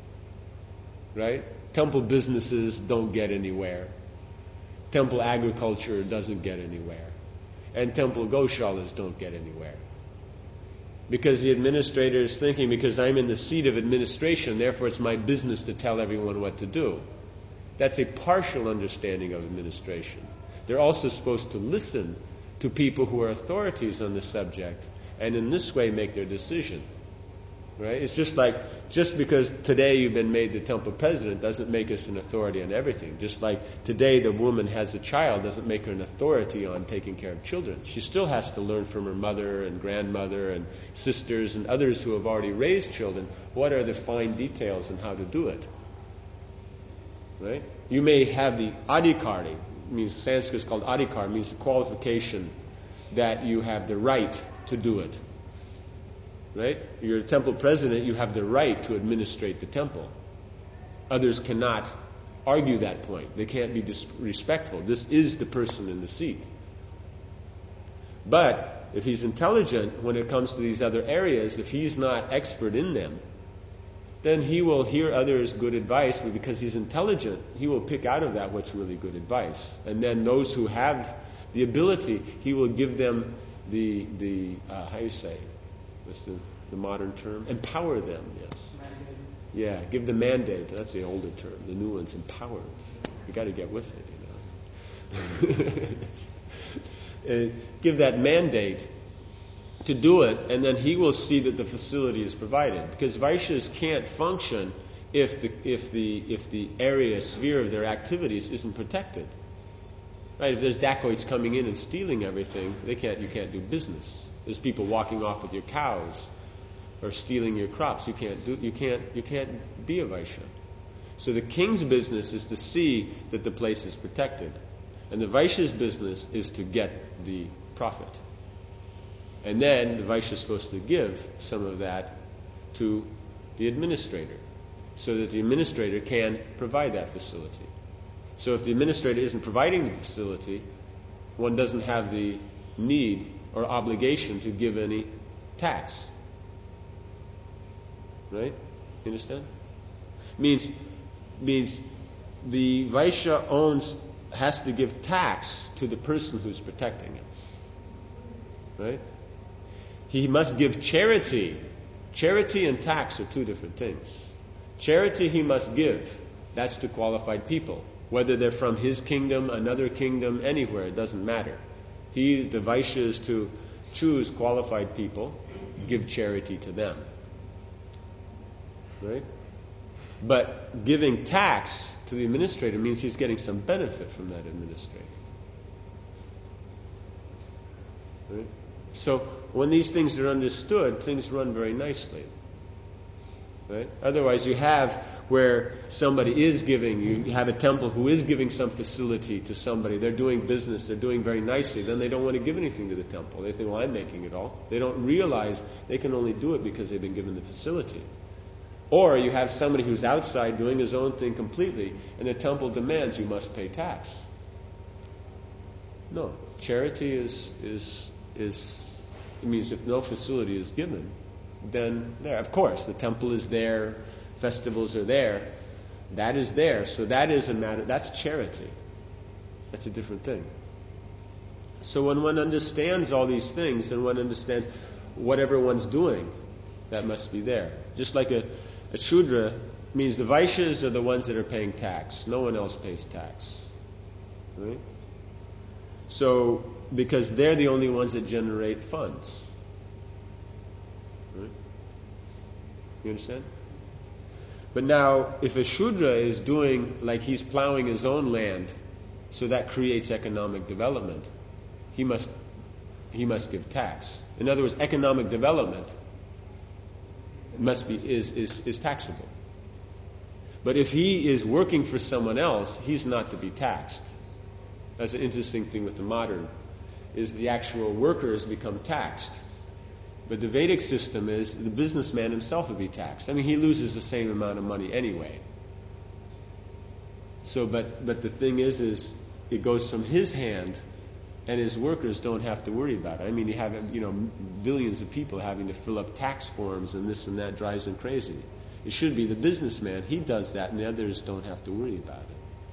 Right? Temple businesses don't get anywhere. Temple agriculture doesn't get anywhere. And temple goshalas don't get anywhere. Because the administrator is thinking, because I'm in the seat of administration, therefore it's my business to tell everyone what to do. That's a partial understanding of administration. They're also supposed to listen to people who are authorities on the subject, and in this way make their decision. Right? It's just because today you've been made the temple president doesn't make us an authority on everything. Just like today the woman has a child doesn't make her an authority on taking care of children. She still has to learn from her mother and grandmother and sisters and others who have already raised children what are the fine details and how to do it. Right? You may have the adhikari, means Sanskrit is called adhikar, means the qualification that you have the right to do it. Right? You're a temple president, you have the right to administrate the temple. Others cannot argue that point. They can't be disrespectful. This is the person in the seat. But if he's intelligent when it comes to these other areas, if he's not expert in them, then he will hear others' good advice, but because he's intelligent, he will pick out of that what's really good advice. And then those who have the ability, he will give them what's the modern term? Empower them, yes. Mandate. Yeah, give the mandate. That's the older term. The new one's empower. You got to get with it, give that mandate to do it, and then he will see that the facility is provided. Because Vaishyas can't function if the area, sphere of their activities isn't protected. Right? If there's dacoits coming in and stealing everything, you can't do business. There's people walking off with your cows or stealing your crops. You can't be a Vaishya. So the king's business is to see that the place is protected. And the Vaishya's business is to get the profit. And then the Vaishya is supposed to give some of that to the administrator. so that the administrator can provide that facility. So if the administrator isn't providing the facility, one doesn't have the need or obligation to give any tax. Right? You understand? Means the Vaishya has to give tax to the person who's protecting him. Right? He must give charity. Charity and tax are two different things. Charity he must give. That's to qualified people. Whether they're from his kingdom, another kingdom, anywhere, it doesn't matter. The Vaishya is to choose qualified people, give charity to them. Right? But giving tax to the administrator means he's getting some benefit from that administrator. Right? So when these things are understood, things run very nicely. Right? Otherwise you have where somebody is giving, you have a temple who is giving some facility to somebody, they're doing business, they're doing very nicely, then they don't want to give anything to the temple. They think, well, I'm making it all. They don't realize they can only do it because they've been given the facility. Or you have somebody who's outside doing his own thing completely, and the temple demands you must pay tax. No, charity it means if no facility is given, then there. Of course, the temple is there, festivals are there, that is there. So that is a matter, that's charity. That's a different thing. So when one understands all these things, and one understands whatever one's doing, that must be there. Just like a Shudra means the Vaishyas are the ones that are paying tax. No one else pays tax. Right? So, because they're the only ones that generate funds. Right? You understand? But now, if a Shudra is doing, like he's plowing his own land, so that creates economic development, he must give tax. In other words, economic development is taxable. But if he is working for someone else, he's not to be taxed. That's an interesting thing with the modern, is the actual workers become taxed. But the Vedic system is the businessman himself would be taxed. I mean, he loses the same amount of money anyway. So, but the thing is it goes from his hand, and his workers don't have to worry about it. I mean, you have, billions of people having to fill up tax forms, and this and that drives them crazy. It should be the businessman. He does that, and the others don't have to worry about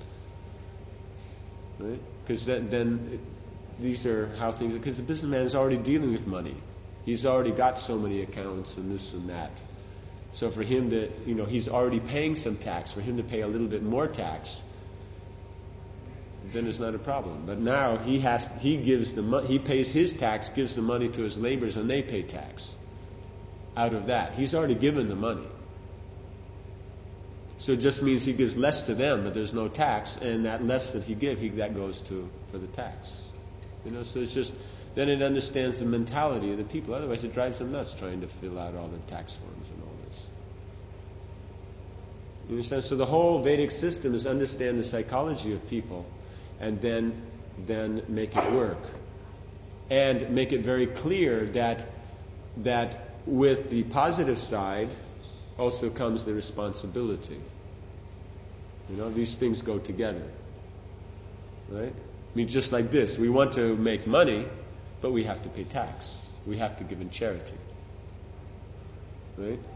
it. Right? Because then these are how things. Because the businessman is already dealing with money. He's already got so many accounts and this and that. So for him to, he's already paying some tax. For him to pay a little bit more tax, then it's not a problem. But now he pays his tax, gives the money to his laborers, and they pay tax out of that. He's already given the money. So it just means he gives less to them, but there's no tax, and that less that he gives, that goes for the tax. So it's just, then it understands the mentality of the people. Otherwise it drives them nuts trying to fill out all the tax forms and all this. You understand? So the whole Vedic system is understand the psychology of people, and then make it work. And make it very clear that with the positive side also comes the responsibility. These things go together. Right? I mean, just like this. We want to make money, but we have to pay tax. We have to give in charity. Right?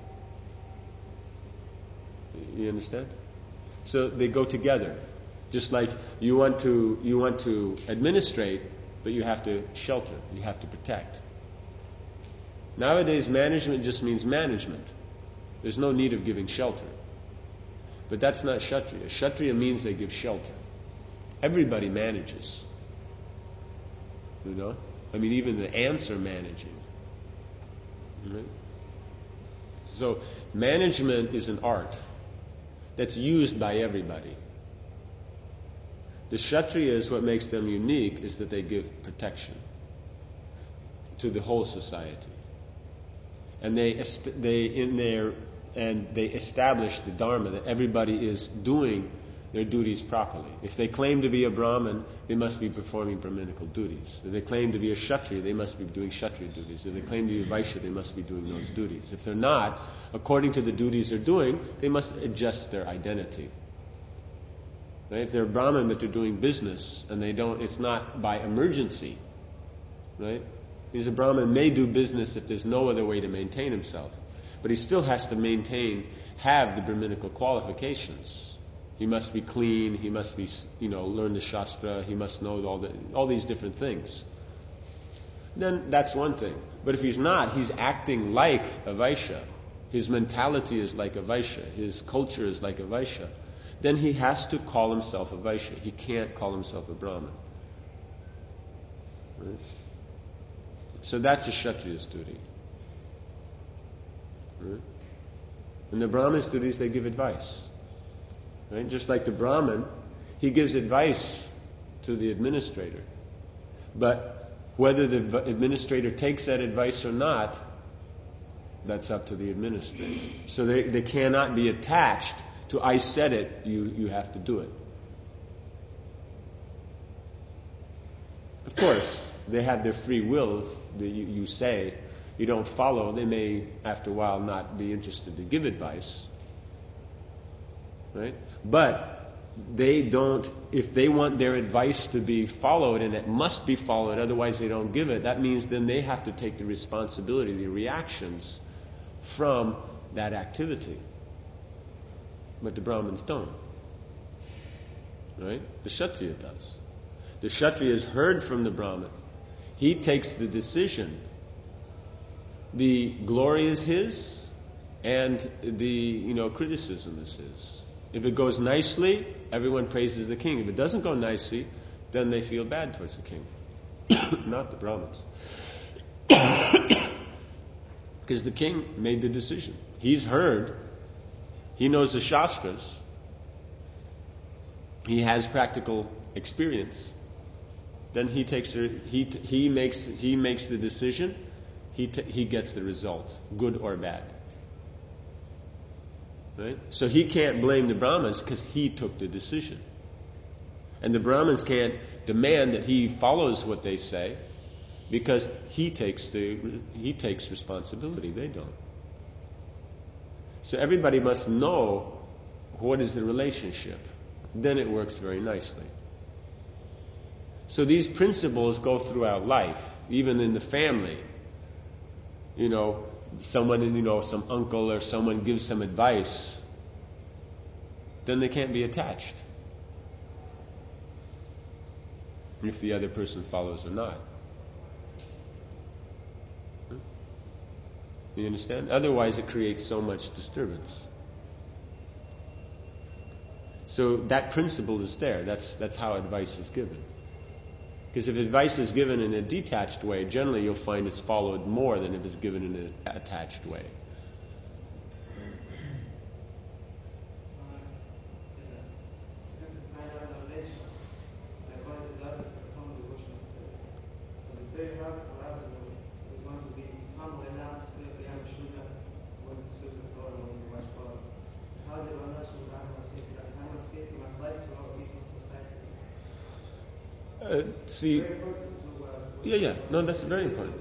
You understand? So they go together. Just like you want to administrate, but you have to shelter, you have to protect. Nowadays, management just means management. There's no need of giving shelter. But that's not Kshatriya. Kshatriya means they give shelter. Everybody manages. I mean, even the ants are managing. Right? So, management is an art that's used by everybody. The Kshatriyas, what makes them unique is that they give protection to the whole society. And they establish the Dharma, that everybody is doing their duties properly. If they claim to be a Brahmin, they must be performing Brahminical duties. If they claim to be a Kshatriya, they must be doing Kshatriya duties. If they claim to be a Vaishya, they must be doing those duties. If they're not, according to the duties they're doing, they must adjust their identity. Right? If they're a Brahmin but they're doing business and it's not by emergency, right? Because a Brahmin may do business if there's no other way to maintain himself, but he still has to have the Brahminical qualifications. He must be clean, he must be, learn the Shastra, he must know all these different things. Then that's one thing. But if he's not, he's acting like a Vaishya. His mentality is like a Vaishya. His culture is like a Vaishya. Then he has to call himself a Vaishya. He can't call himself a Brahmin. Right? So that's a Kshatriya's duty. Right? And the Brahmin's duties, they give advice. Right? Just like the Brahmin, he gives advice to the administrator. But whether the administrator takes that advice or not, that's up to the administrator. So they cannot be attached to, I said it, you have to do it. Of course, they have their free will. You say, you don't follow, they may, after a while, not be interested to give advice. Right? But if they want their advice to be followed, and it must be followed, otherwise they don't give it, that means then they have to take the responsibility, the reactions from that activity. But the Brahmins don't. Right? The Kshatriya does. The Kshatriya has heard from the Brahmin. He takes the decision. The glory is his, and the criticism is his. If it goes nicely, everyone praises the king. If it doesn't go nicely, then they feel bad towards the king. Not the Brahmins. Because the king made the decision. He's heard. He knows the Shastras. He has practical experience. Then he makes the decision. He gets the result, good or bad. Right? So he can't blame the Brahmins because he took the decision. And the Brahmins can't demand that he follows what they say because he takes responsibility. They don't. So everybody must know what is the relationship. Then it works very nicely. So these principles go throughout life, even in the family. Someone, some uncle or someone gives some advice, then they can't be attached if the other person follows or not. You understand? Otherwise it creates so much disturbance. So that principle is there. That's how advice is given. Because if advice is given in a detached way, generally you'll find it's followed more than if it's given in an attached way. No, that's very important.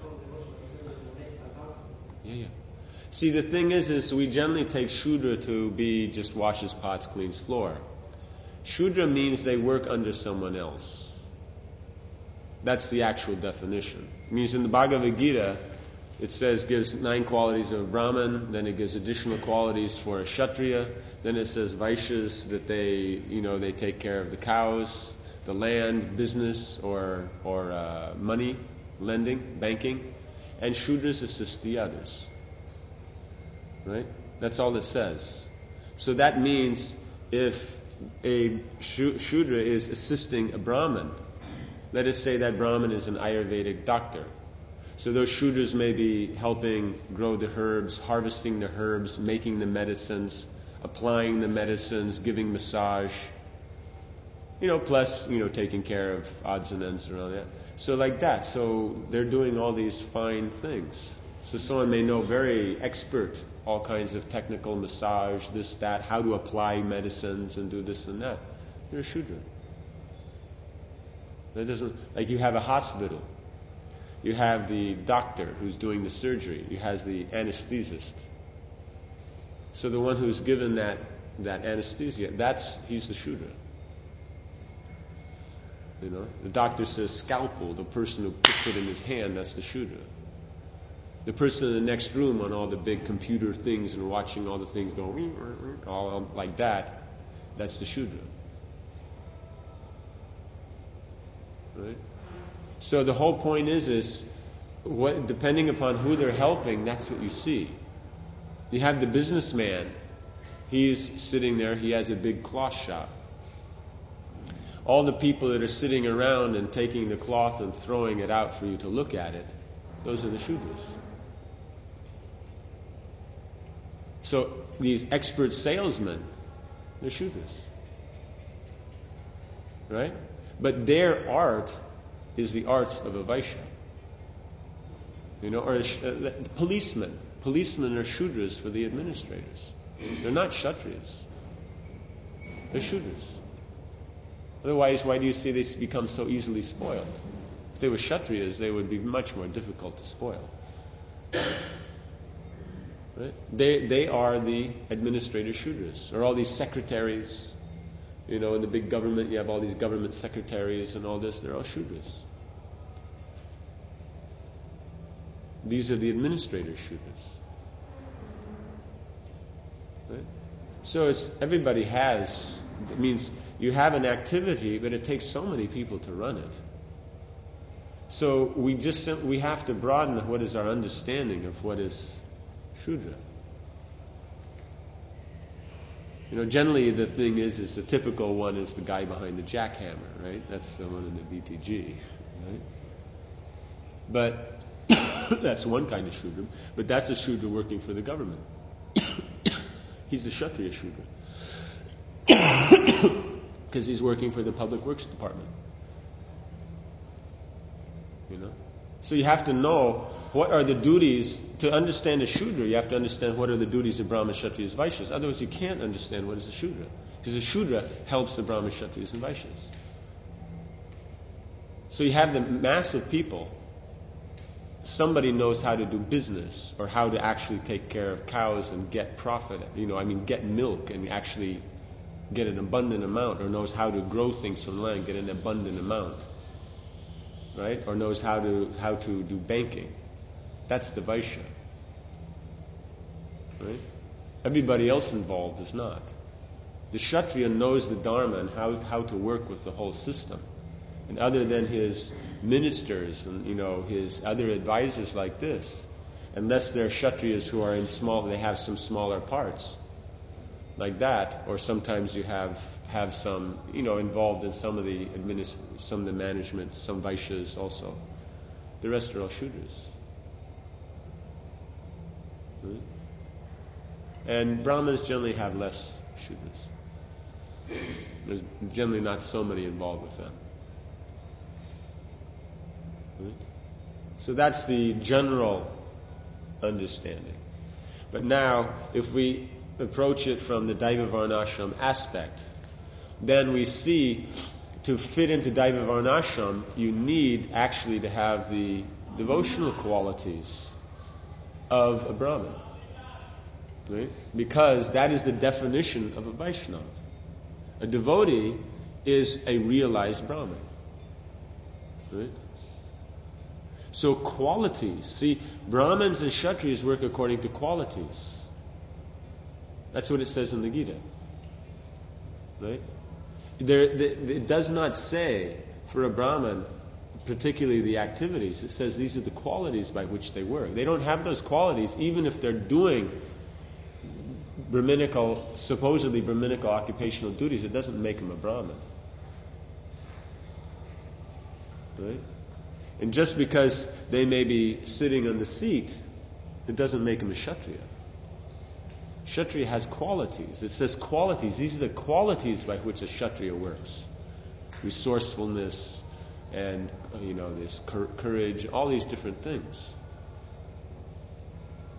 See, the thing is we generally take Shudra to be just washes pots, cleans floor. Shudra means they work under someone else. That's the actual definition. It means in the Bhagavad Gita, it says gives 9 qualities of a Brahman, then it gives additional qualities for a Kshatriya, then it says Vaishyas that they take care of the cows, the land, business, or money, lending, banking, and Shudras assist the others. Right? That's all it says. So that means if a Shudra is assisting a Brahmin, let us say that Brahmin is an Ayurvedic doctor. So those Shudras may be helping grow the herbs, harvesting the herbs, making the medicines, applying the medicines, giving massage, plus, taking care of odds and ends around that. So like that. So they're doing all these fine things. So someone may know very expert, all kinds of technical massage, this, that, how to apply medicines and do this and that. You're a Shudra. That doesn't, like you have a hospital. You have the doctor who's doing the surgery. You have the anesthesist. So the one who's given that anesthesia, he's the Shudra. You know, the doctor says scalpel, the person who puts it in his hand, that's the Shudra. The person in the next room on all the big computer things and watching all the things go all like that, that's the Shudra. Right? So the whole point is depending upon who they're helping, that's what you see. You have the businessman. He's sitting there. He has a big cloth shop. All the people that are sitting around and taking the cloth and throwing it out for you to look at it, those are the Shudras. So these expert salesmen, they're Shudras. Right? But their art is the arts of a Vaishya. You know, or policemen. Policemen are Shudras for the administrators. They're not Kshatriyas. They're Shudras. Otherwise, why do you see they become so easily spoiled? If they were Kshatriyas, they would be much more difficult to spoil. Right? They are the administrator Shudras, or all these secretaries. You know, in the big government, you have all these government secretaries and all this. They're all Shudras. These are the administrator Shudras. Right? So everybody has. It means you have an activity, but it takes so many people to run it. So we have to broaden what is our understanding of what is Shudra. You know, generally the thing is the typical one is the guy behind the jackhammer, right? That's the one in the BTG, right? But that's one kind of Shudra. But that's a Shudra working for the government. He's a Kshatriya Shudra. Because he's working for the Public Works Department. You know? So you have to know what are the duties. To understand a Shudra, you have to understand what are the duties of Brahmins, Kshatriyas, Vaishyas. Otherwise you can't understand what is a Shudra. Because a Shudra helps the Brahmins, Kshatriyas, and Vaishyas. So you have the mass of people. Somebody knows how to do business or how to actually take care of cows and get profit, get milk and actually get an abundant amount, or knows how to grow things from land, get an abundant amount, right? Or knows how to do banking. That's the Vaishya, right? Everybody else involved is not. The Kshatriya knows the Dharma and how to work with the whole system. And other than his ministers and his other advisors like this, unless they're Kshatriyas who are they have some smaller parts like that, or sometimes you have some involved in some of the management, some Vaishyas also. The rest are all Shudras. Right? And Brahmins generally have less Shudras. There's generally not so many involved with them. Right? So that's the general understanding. But now, if we approach it from the Daiva Varnashram aspect, then we see to fit into Daiva Varnashram, you need actually to have the devotional qualities of a Brahmin. Right? Because that is the definition of a Vaishnava. A devotee is a realized Brahmin. Right? So qualities. See, Brahmins and Kshatriyas work according to qualities. That's what it says in the Gita. Right? It does not say for a Brahmin, particularly the activities. It says these are the qualities by which they work. They don't have those qualities even if they're doing supposedly Brahminical occupational duties. It doesn't make them a Brahmin. Right? And just because they may be sitting on the seat, it doesn't make them a Kshatriya. Kshatriya has qualities. It says qualities. These are the qualities by which a Kshatriya works. Resourcefulness and, this courage, all these different things.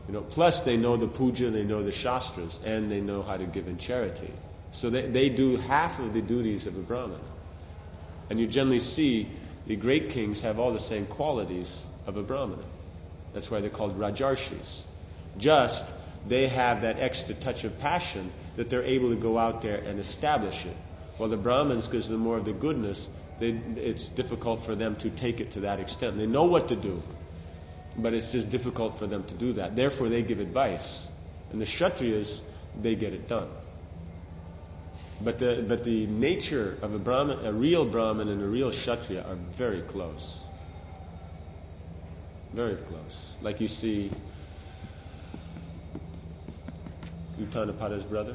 Plus they know the puja, they know the shastras, and they know how to give in charity. So they do half of the duties of a Brahmana. And you generally see the great kings have all the same qualities of a Brahmana. That's why they're called Rajarshis. Just they have that extra touch of passion that they're able to go out there and establish it. While the Brahmins, because of the more of the goodness, it's difficult for them to take it to that extent. They know what to do, but it's just difficult for them to do that. Therefore, they give advice. And the Kshatriyas, they get it done. But the nature of a real Brahmin and a real Kshatriya are very close. Very close. Like you see Uttanapada's brother,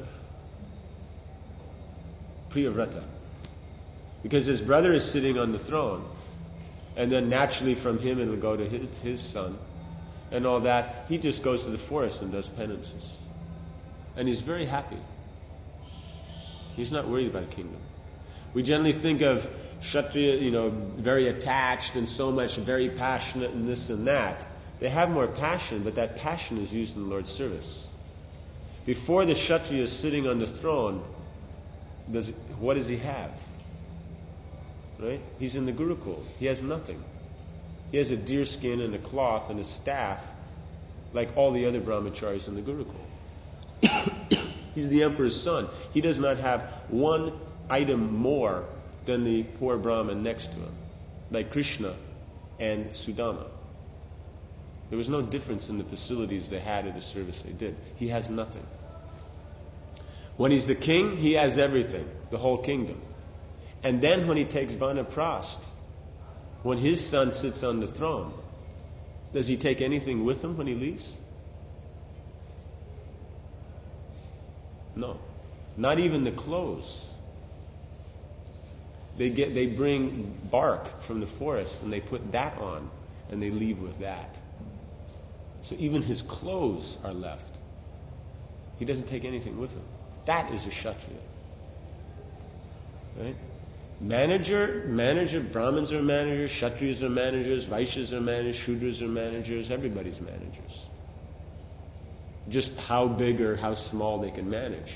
Priyavrata. Because his brother is sitting on the throne, and then naturally from him it will go to his son, and all that. He just goes to the forest and does penances. And he's very happy. He's not worried about a kingdom. We generally think of Kshatriya, very attached and so much, very passionate and this and that. They have more passion, but that passion is used in the Lord's service. Before the Kshatriya is sitting on the throne, what does he have? Right? He's in the Gurukul. He has nothing. He has a deer skin and a cloth and a staff, like all the other brahmacharis in the Gurukul. He's the emperor's son. He does not have one item more than the poor Brahmin next to him, like Krishna and Sudama. There was no difference in the facilities they had or the service they did. He has nothing. When he's the king, he has everything, the whole kingdom. And then when he takes Vanaprast, when his son sits on the throne, does he take anything with him when he leaves? No. Not even the clothes. They bring bark from the forest and they put that on and they leave with that. So even his clothes are left. He doesn't take anything with him. That is a Kshatriya. Right? Manager, Brahmins are managers, Kshatriyas are managers, Vaishyas are managers, Shudras are managers, everybody's managers. Just how big or how small they can manage.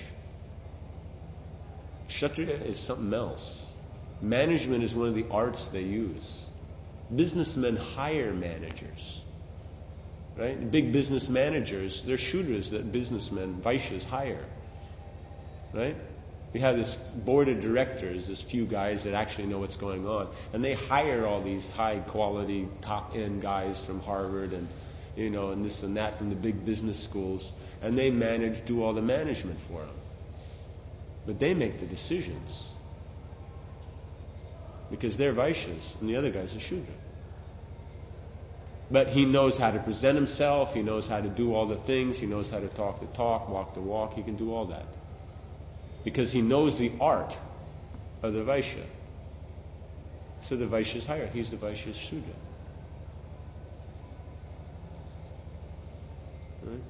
Kshatriya is something else. Management is one of the arts they use. Businessmen hire managers. Right? The big business managers, they're Shudras that businessmen, Vaishyas, hire. Right? We have this board of directors, this few guys that actually know what's going on. And they hire all these high quality, top end guys from Harvard and and this and that from the big business schools. And they do all the management for them. But they make the decisions. Because they're Vaishyas and the other guy's a Shudra. But he knows how to present himself, he knows how to do all the things, he knows how to talk the talk, walk the walk, he can do all that. Because he knows the art of the Vaishya. So the Vaishya's higher. He's the Vaishya's Shudra. Right?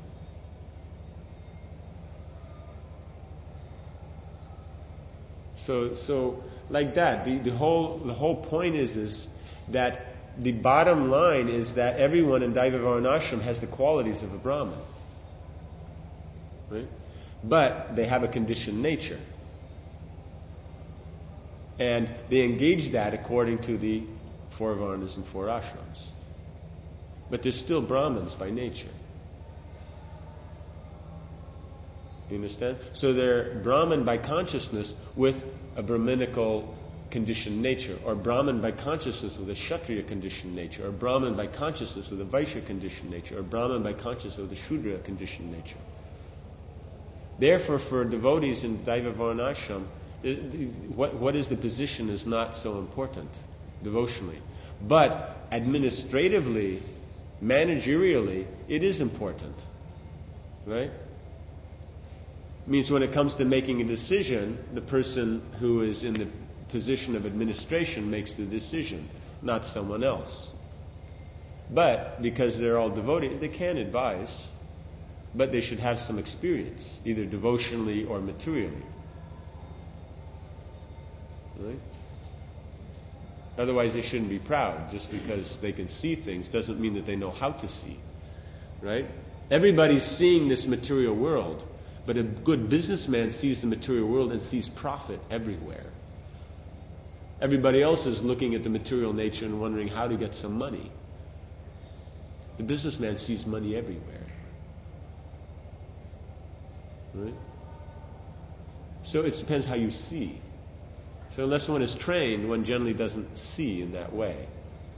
So like that. The whole point is that the bottom line is that everyone in Daiva Varnashram has the qualities of a Brahmin. Right? But they have a conditioned nature. And they engage that according to the 4 Varnas and 4 ashrams. But they're still Brahmins by nature. You understand? So they're Brahmin by consciousness with a Brahminical conditioned nature, or Brahmin by consciousness with a Kshatriya conditioned nature, or Brahmin by consciousness with a Vaishya conditioned nature, or Brahmin by consciousness with a Shudra conditioned nature. Therefore, for devotees in Daiva Varnashram, what is the position is not so important, devotionally. But administratively, managerially, it is important. Right? Means when it comes to making a decision, the person who is in the position of administration makes the decision, not someone else. But because they're all devotees, they can advise. But they should have some experience, either devotionally or materially. Right? Otherwise, they shouldn't be proud. Just because they can see things doesn't mean that they know how to see. Right? Everybody's seeing this material world, but a good businessman sees the material world and sees profit everywhere. Everybody else is looking at the material nature and wondering how to get some money. The businessman sees money everywhere. Right? So it depends how you see. So unless one is trained, one generally doesn't see in that way.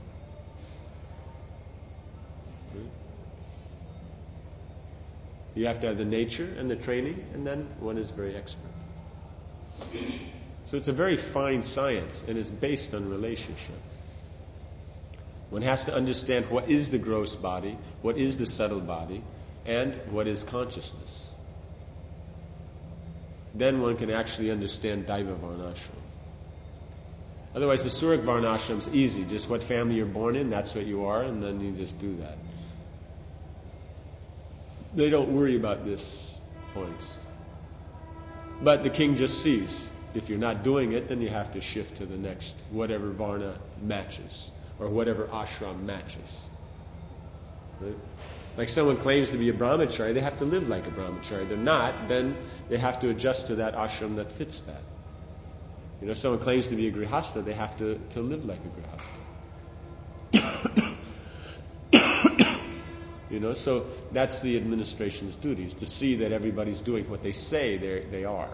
Right? You have to have the nature and the training, and then one is very expert. So it's a very fine science, and it's based on relationship. One has to understand what is the gross body, what is the subtle body, and what is consciousness. Then one can actually understand Daiva Varnashram. Otherwise, the Surik Varnashram is easy. Just what family you're born in, that's what you are, and then you just do that. They don't worry about this points. But the king just sees. If you're not doing it, then you have to shift to the next, whatever Varna matches, or whatever ashram matches. Right? Like someone claims to be a brahmachari, they have to live like a brahmachari. They're not, then they have to adjust to that ashram that fits that. You know, someone claims to be a grihastha, they have to live like a grihastha. You know, so that's the administration's duties, to see that everybody's doing what they say they are.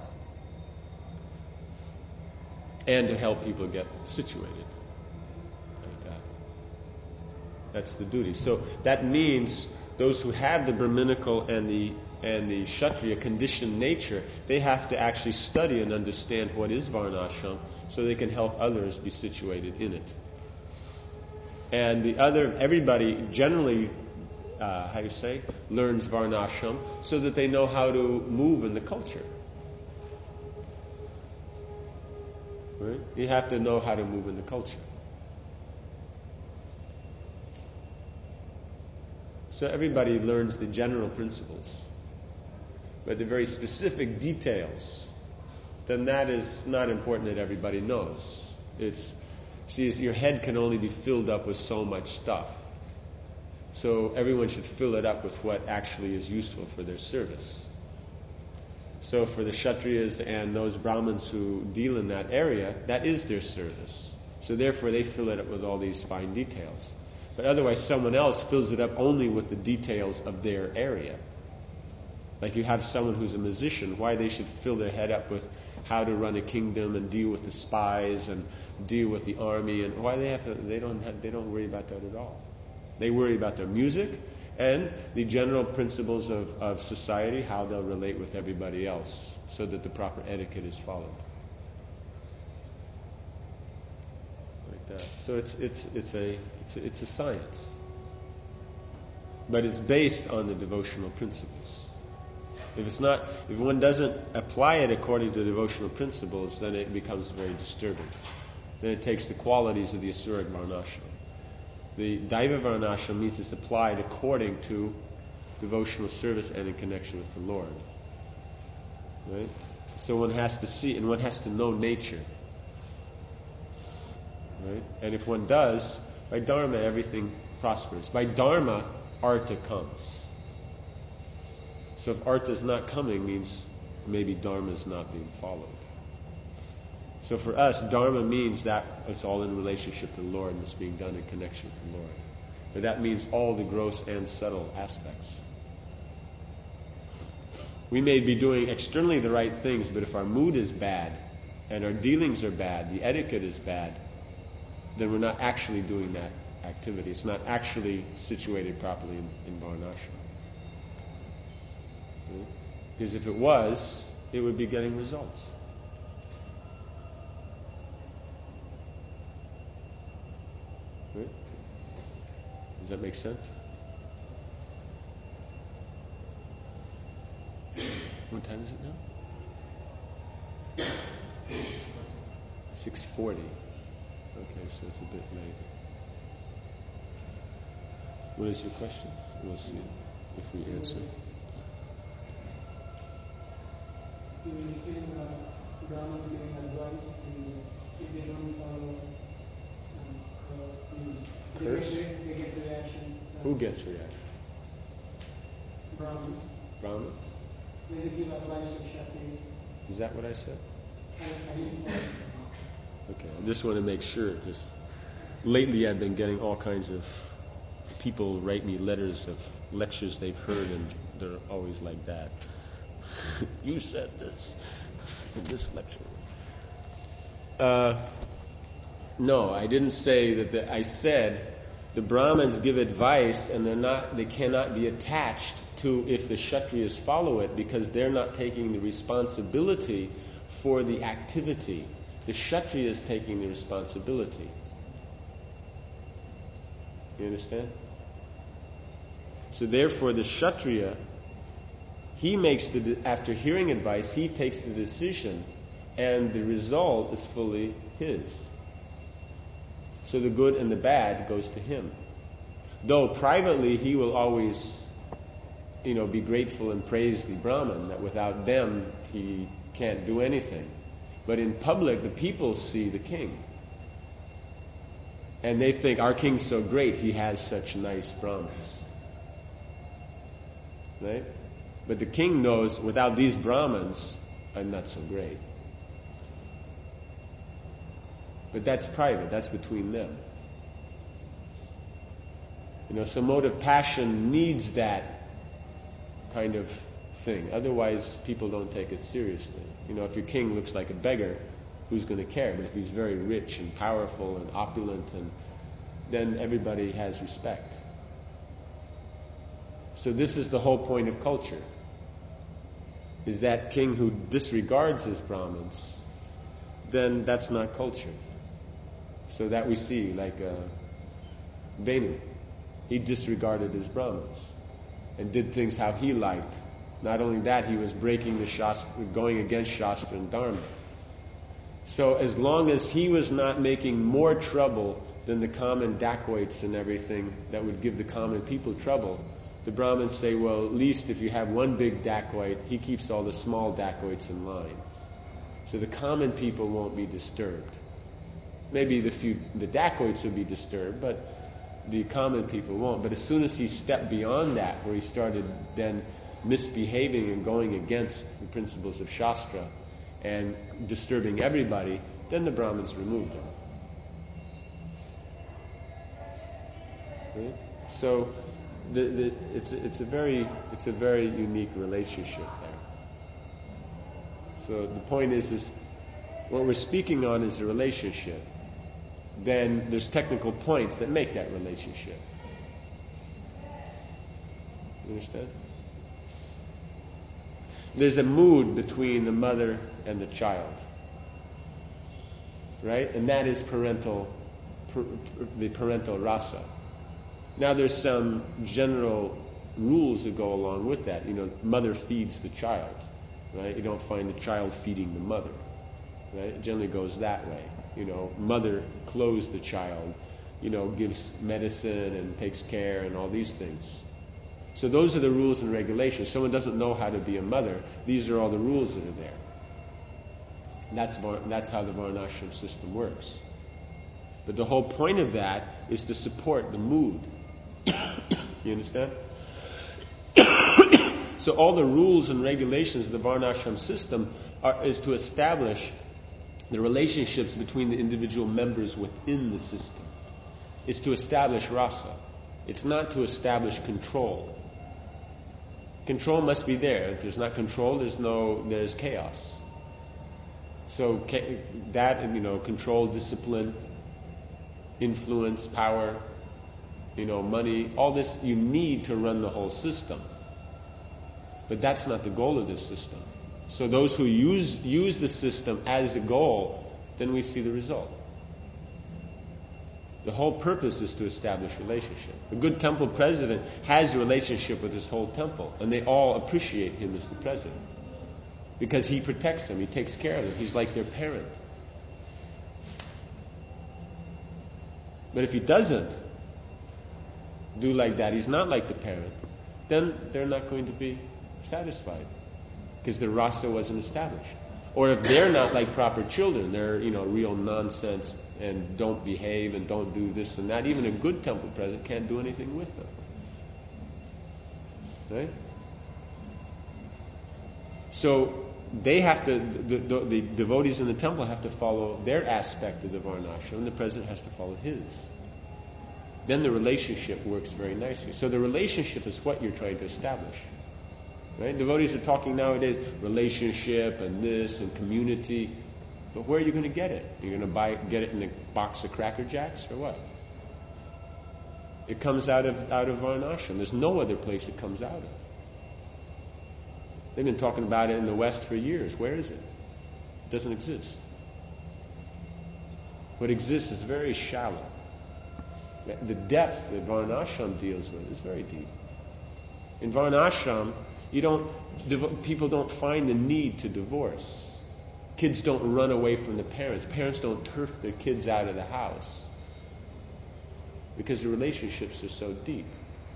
And to help people get situated like that. That's the duty. So that means those who have the Brahminical and the Kshatriya conditioned nature, they have to actually study and understand what is Varnashram so they can help others be situated in it. And everybody generally, learns Varnashram so that they know how to move in the culture. Right? You have to know how to move in the culture. So everybody learns the general principles. But the very specific details, then that is not important that everybody knows. Your head can only be filled up with so much stuff. So everyone should fill it up with what actually is useful for their service. So for the Kshatriyas and those Brahmins who deal in that area, that is their service. So therefore they fill it up with all these fine details. But otherwise someone else fills it up only with the details of their area. Like you have someone who's a musician, why they should fill their head up with how to run a kingdom and deal with the spies and deal with the army, and why they don't worry about that at all. They worry about their music and the general principles of society, how they'll relate with everybody else, so that the proper etiquette is followed. Like that. So it's a science, but it's based on the devotional principles. If one doesn't apply it according to the devotional principles, then it becomes very disturbing. Then it takes the qualities of the Asuric Varnashram. The Daiva Varnashram means it's applied according to devotional service and in connection with the Lord. Right? So one has to see and one has to know nature. Right? And if one does, by Dharma everything prospers. By Dharma, Artha comes. So if Artha is not coming, means maybe Dharma is not being followed. So for us, Dharma means that it's all in relationship to the Lord and it's being done in connection with the Lord. But that means all the gross and subtle aspects. We may be doing externally the right things, but if our mood is bad and our dealings are bad, the etiquette is bad, then we're not actually doing that activity. It's not actually situated properly in Varnashram. Right? Because if it was, it would be getting results. Right? Does that make sense? What time is it now? 6:40. Okay, so it's a bit late. What is your question? We'll see if we answer.
You were explaining about Brahmins giving advice, and if they don't follow some curse,
Curse?
they get reaction.
Who gets reaction?
Brahmins.
Brahmins?
They give advice to Kshatriyas.
Is that what I said?
I didn't know.
Okay, I just want to make sure, because lately I've been getting all kinds of people write me letters of lectures they've heard, and they're always like that. You said this in this lecture. No, I didn't say that. I said the Brahmins give advice, and they cannot be attached to if the Kshatriyas follow it, because they're not taking the responsibility for the activity. The Kshatriya is taking the responsibility. You understand? So therefore, the Kshatriya, he makes after hearing advice, he takes the decision, and the result is fully his. So the good and the bad goes to him. Though privately he will always, be grateful and praise the Brahman, that without them he can't do anything. But in public, the people see the king. And they think, our king's so great, he has such nice Brahmins. Right? But the king knows, without these Brahmins, I'm not so great. But that's private, that's between them. So motive passion needs that kind of thing. Otherwise, people don't take it seriously. If your king looks like a beggar, who's going to care? But if he's very rich and powerful and opulent, then everybody has respect. So this is the whole point of culture. Is that king who disregards his Brahmins, then that's not culture. So that we see, like Venu. He disregarded his Brahmins and did things how he liked. Not only that, he was breaking the Shastra, going against Shastra and Dharma. So as long as he was not making more trouble than the common dacoits and everything that would give the common people trouble, the Brahmins say, well, at least if you have one big dacoit, he keeps all the small dacoits in line. So the common people won't be disturbed. Maybe the dacoits will be disturbed, but the common people won't. But as soon as he stepped beyond that, where he started then misbehaving and going against the principles of Shastra and disturbing everybody, then the Brahmins removed him. Right? So it's a very unique relationship there. So the point is what we're speaking on is a relationship. Then there's technical points that make that relationship. You understand? There's a mood between the mother and the child, right? And that is the parental rasa. Now there's some general rules that go along with that. Mother feeds the child, right? You don't find the child feeding the mother, right? It generally goes that way. Mother clothes the child, gives medicine and takes care and all these things. So those are the rules and regulations. Someone doesn't know how to be a mother, these are all the rules that are there. That's how the Varnashram system works. But the whole point of that is to support the mood. You understand? So all the rules and regulations of the Varnashram system is to establish the relationships between the individual members within the system. It's to establish rasa. It's not to establish control. Control must be there. If there's not control, there's chaos. So that, control, discipline, influence, power, money, all this you need to run the whole system. But that's not the goal of this system. So those who use the system as a goal, then we see the result. The whole purpose is to establish relationship. A good temple president has a relationship with his whole temple, and they all appreciate him as the president. Because he protects them, he takes care of them, he's like their parent. But if he doesn't do like that, he's not like the parent, then they're not going to be satisfied. Because the rasa wasn't established. Or if they're not like proper children, they're, real nonsense and don't behave and don't do this and that, even a good temple president can't do anything with them. Right? So they have to, the devotees in the temple have to follow their aspect of the varnashram, and the president has to follow his. Then the relationship works very nicely. So the relationship is what you're trying to establish. Right? Devotees are talking nowadays, relationship and this and community. But where are you going to get it? You're going to get it in a box of Cracker Jacks or what? It comes out of varnashram. There's no other place it comes out of. They've been talking about it in the West for years. Where is it? It doesn't exist. What exists is very shallow. The depth that varnashram deals with is very deep. In varnashram, people don't find the need to divorce. Kids don't run away from the parents. Parents don't turf their kids out of the house. Because the relationships are so deep.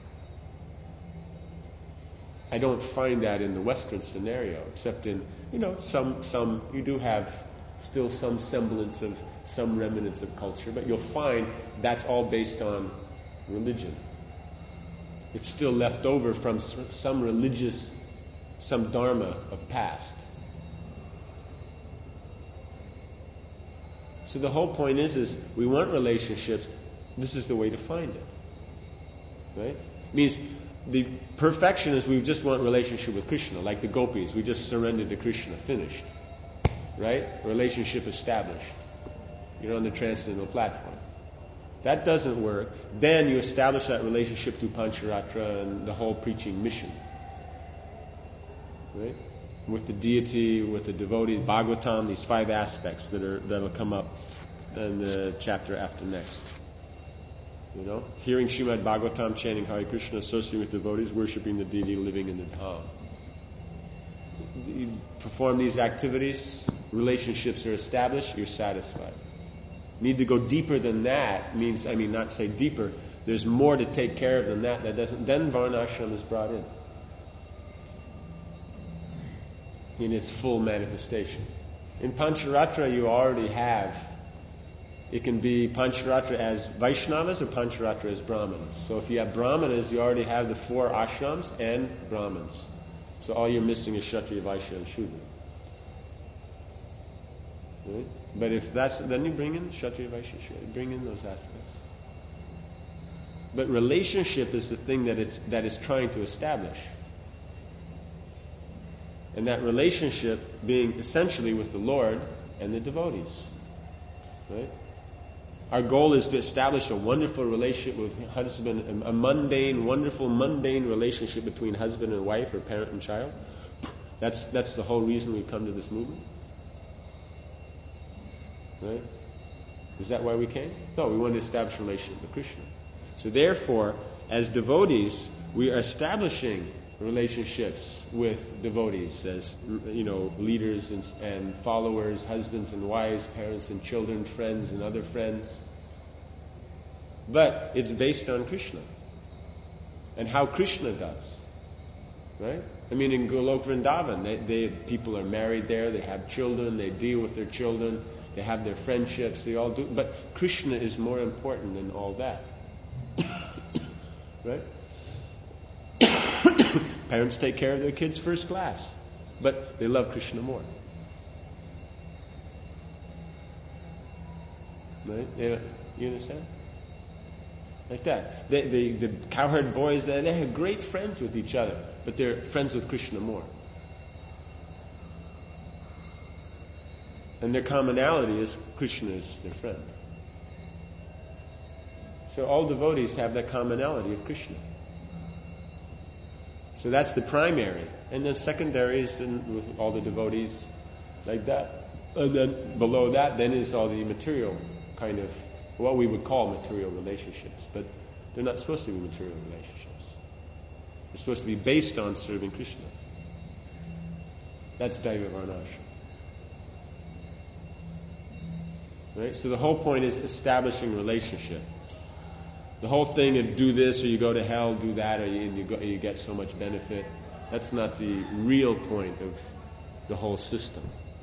I don't find that in the Western scenario, except in, some you do have still some semblance of some remnants of culture, but you'll find that's all based on religion. It's still left over from some religious, some dharma of past. So the whole point is we want relationships. This is the way to find it. Right? It means the perfection is we just want relationship with Krishna, like the gopis. We just surrendered to Krishna, finished. Right? Relationship established. You're on the transcendental platform. That doesn't work. Then you establish that relationship through Pancharatra and the whole preaching mission. Right? With the deity, with the devotee, Bhagavatam, these 5 aspects that'll come up in the chapter after next. Hearing Srimad Bhagavatam, chanting Hare Krishna, associating with devotees, worshipping the deity, living in the Dham. You perform these activities, relationships are established, you're satisfied. Need to go deeper than that not say deeper. There's more to take care of than that. Then varnashram is brought in its full manifestation. In Pancharatra, you already have. It can be Pancharatra as Vaishnavas or Pancharatra as Brahmanas. So if you have Brahmanas, you already have the 4 ashrams and Brahmins. So all you're missing is Kshatriya, Vaishya, and Shudra. Right? But if then you bring in Kshatriya, Vaishya, Shudra. Bring in those aspects. But relationship is the thing that is trying to establish. And that relationship being essentially with the Lord and the devotees. Right? Our goal is to establish a wonderful relationship with husband, a wonderful mundane relationship between husband and wife or parent and child. That's the whole reason we come to this movement. Right? Is that why we came? No, we want to establish a relationship with Krishna. So therefore, as devotees, we are establishing relationships with devotees as leaders and followers, husbands and wives, parents and children, friends and other friends. But it's based on Krishna and how Krishna does. Right? In Golok Vrindavan, people are married there, they have children, they deal with their children, they have their friendships, they all do. But Krishna is more important than all that. Right? Parents take care of their kids first class, but they love Krishna more. Right? You understand? Like that. The cowherd boys, they have great friends with each other, but they're friends with Krishna more. And their commonality is Krishna is their friend. So all devotees have that commonality of Krishna. So that's the primary. And then secondary is with all the devotees like that. And then below that then is all the material kind of, what we would call material relationships. But they're not supposed to be material relationships. They're supposed to be based on serving Krishna. That's Daiva Varnashram. Right? So the whole point is establishing relationship. The whole thing of do this or you go to hell, do that or you get so much benefit. That's not the real point of the whole system.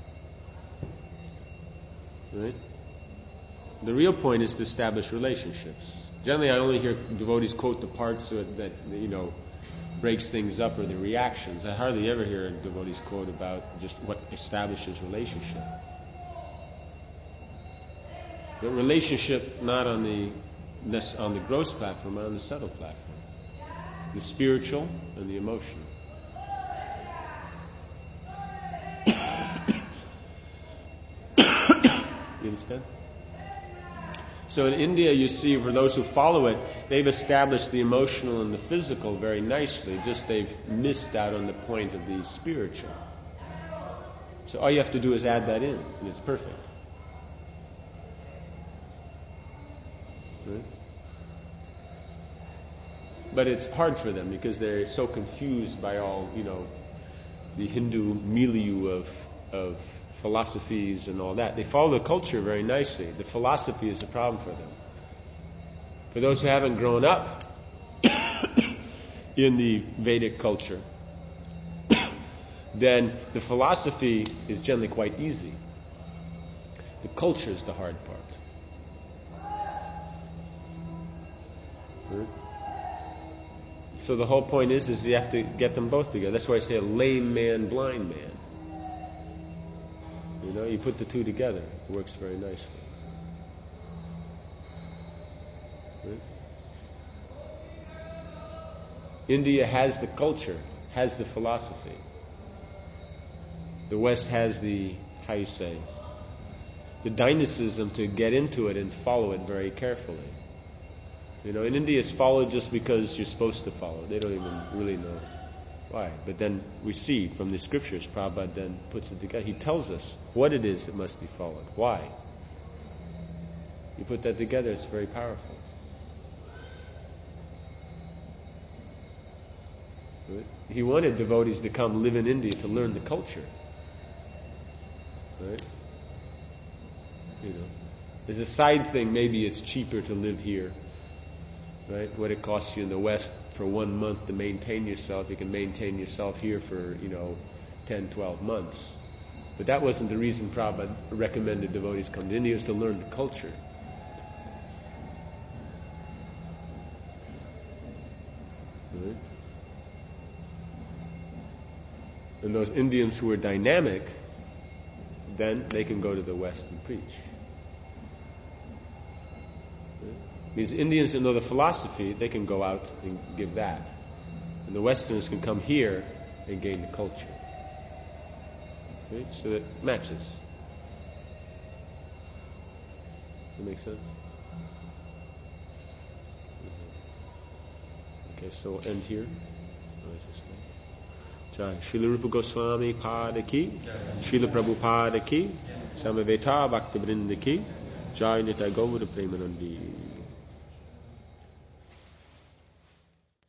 Right? The real point is to establish relationships. Generally, I only hear devotees quote the parts that breaks things up or the reactions. I hardly ever hear devotees quote about just what establishes relationship. The relationship not on the gross platform, but on the subtle platform. The spiritual and the emotional. You understand? So in India, you see, for those who follow it, they've established the emotional and the physical very nicely, just they've missed out on the point of the spiritual. So all you have to do is add that in, and it's perfect. Right? But it's hard for them because they're so confused by all, the Hindu milieu of philosophies and all that. They follow the culture very nicely. The philosophy is a problem for them. For those who haven't grown up in the Vedic culture, then the philosophy is generally quite easy. The culture is the hard part. Right? So the whole point is you have to get them both together. That's why I say a lame man, blind man. You put the two together. It works very nicely. Right? India has the culture, has the philosophy. The West has the dynamism to get into it and follow it very carefully. In India it's followed just because you're supposed to follow. They don't even really know why. But then we see from the scriptures, Prabhupada then puts it together. He tells us what it is that must be followed. Why? You put that together, it's very powerful. Right? He wanted devotees to come live in India to learn the culture. Right? As a side thing, maybe it's cheaper to live here. Right? What it costs you in the West for 1 month to maintain yourself, you can maintain yourself here for, 10, 12 months. But that wasn't the reason Prabhupada recommended devotees come to India, it was to learn the culture. Right? And those Indians who are dynamic, then they can go to the West and preach. These Indians that know the philosophy, they can go out and give that. And the Westerners can come here and gain the culture. Okay? So it matches. Does that make sense? Okay, so we'll end here. Jai Srila Rupa Goswami Pada Ki, Srila Prabhupada Ki, Samaveta Bhakta Vrinda Ki, Jai Nitya Gaura Premanandi.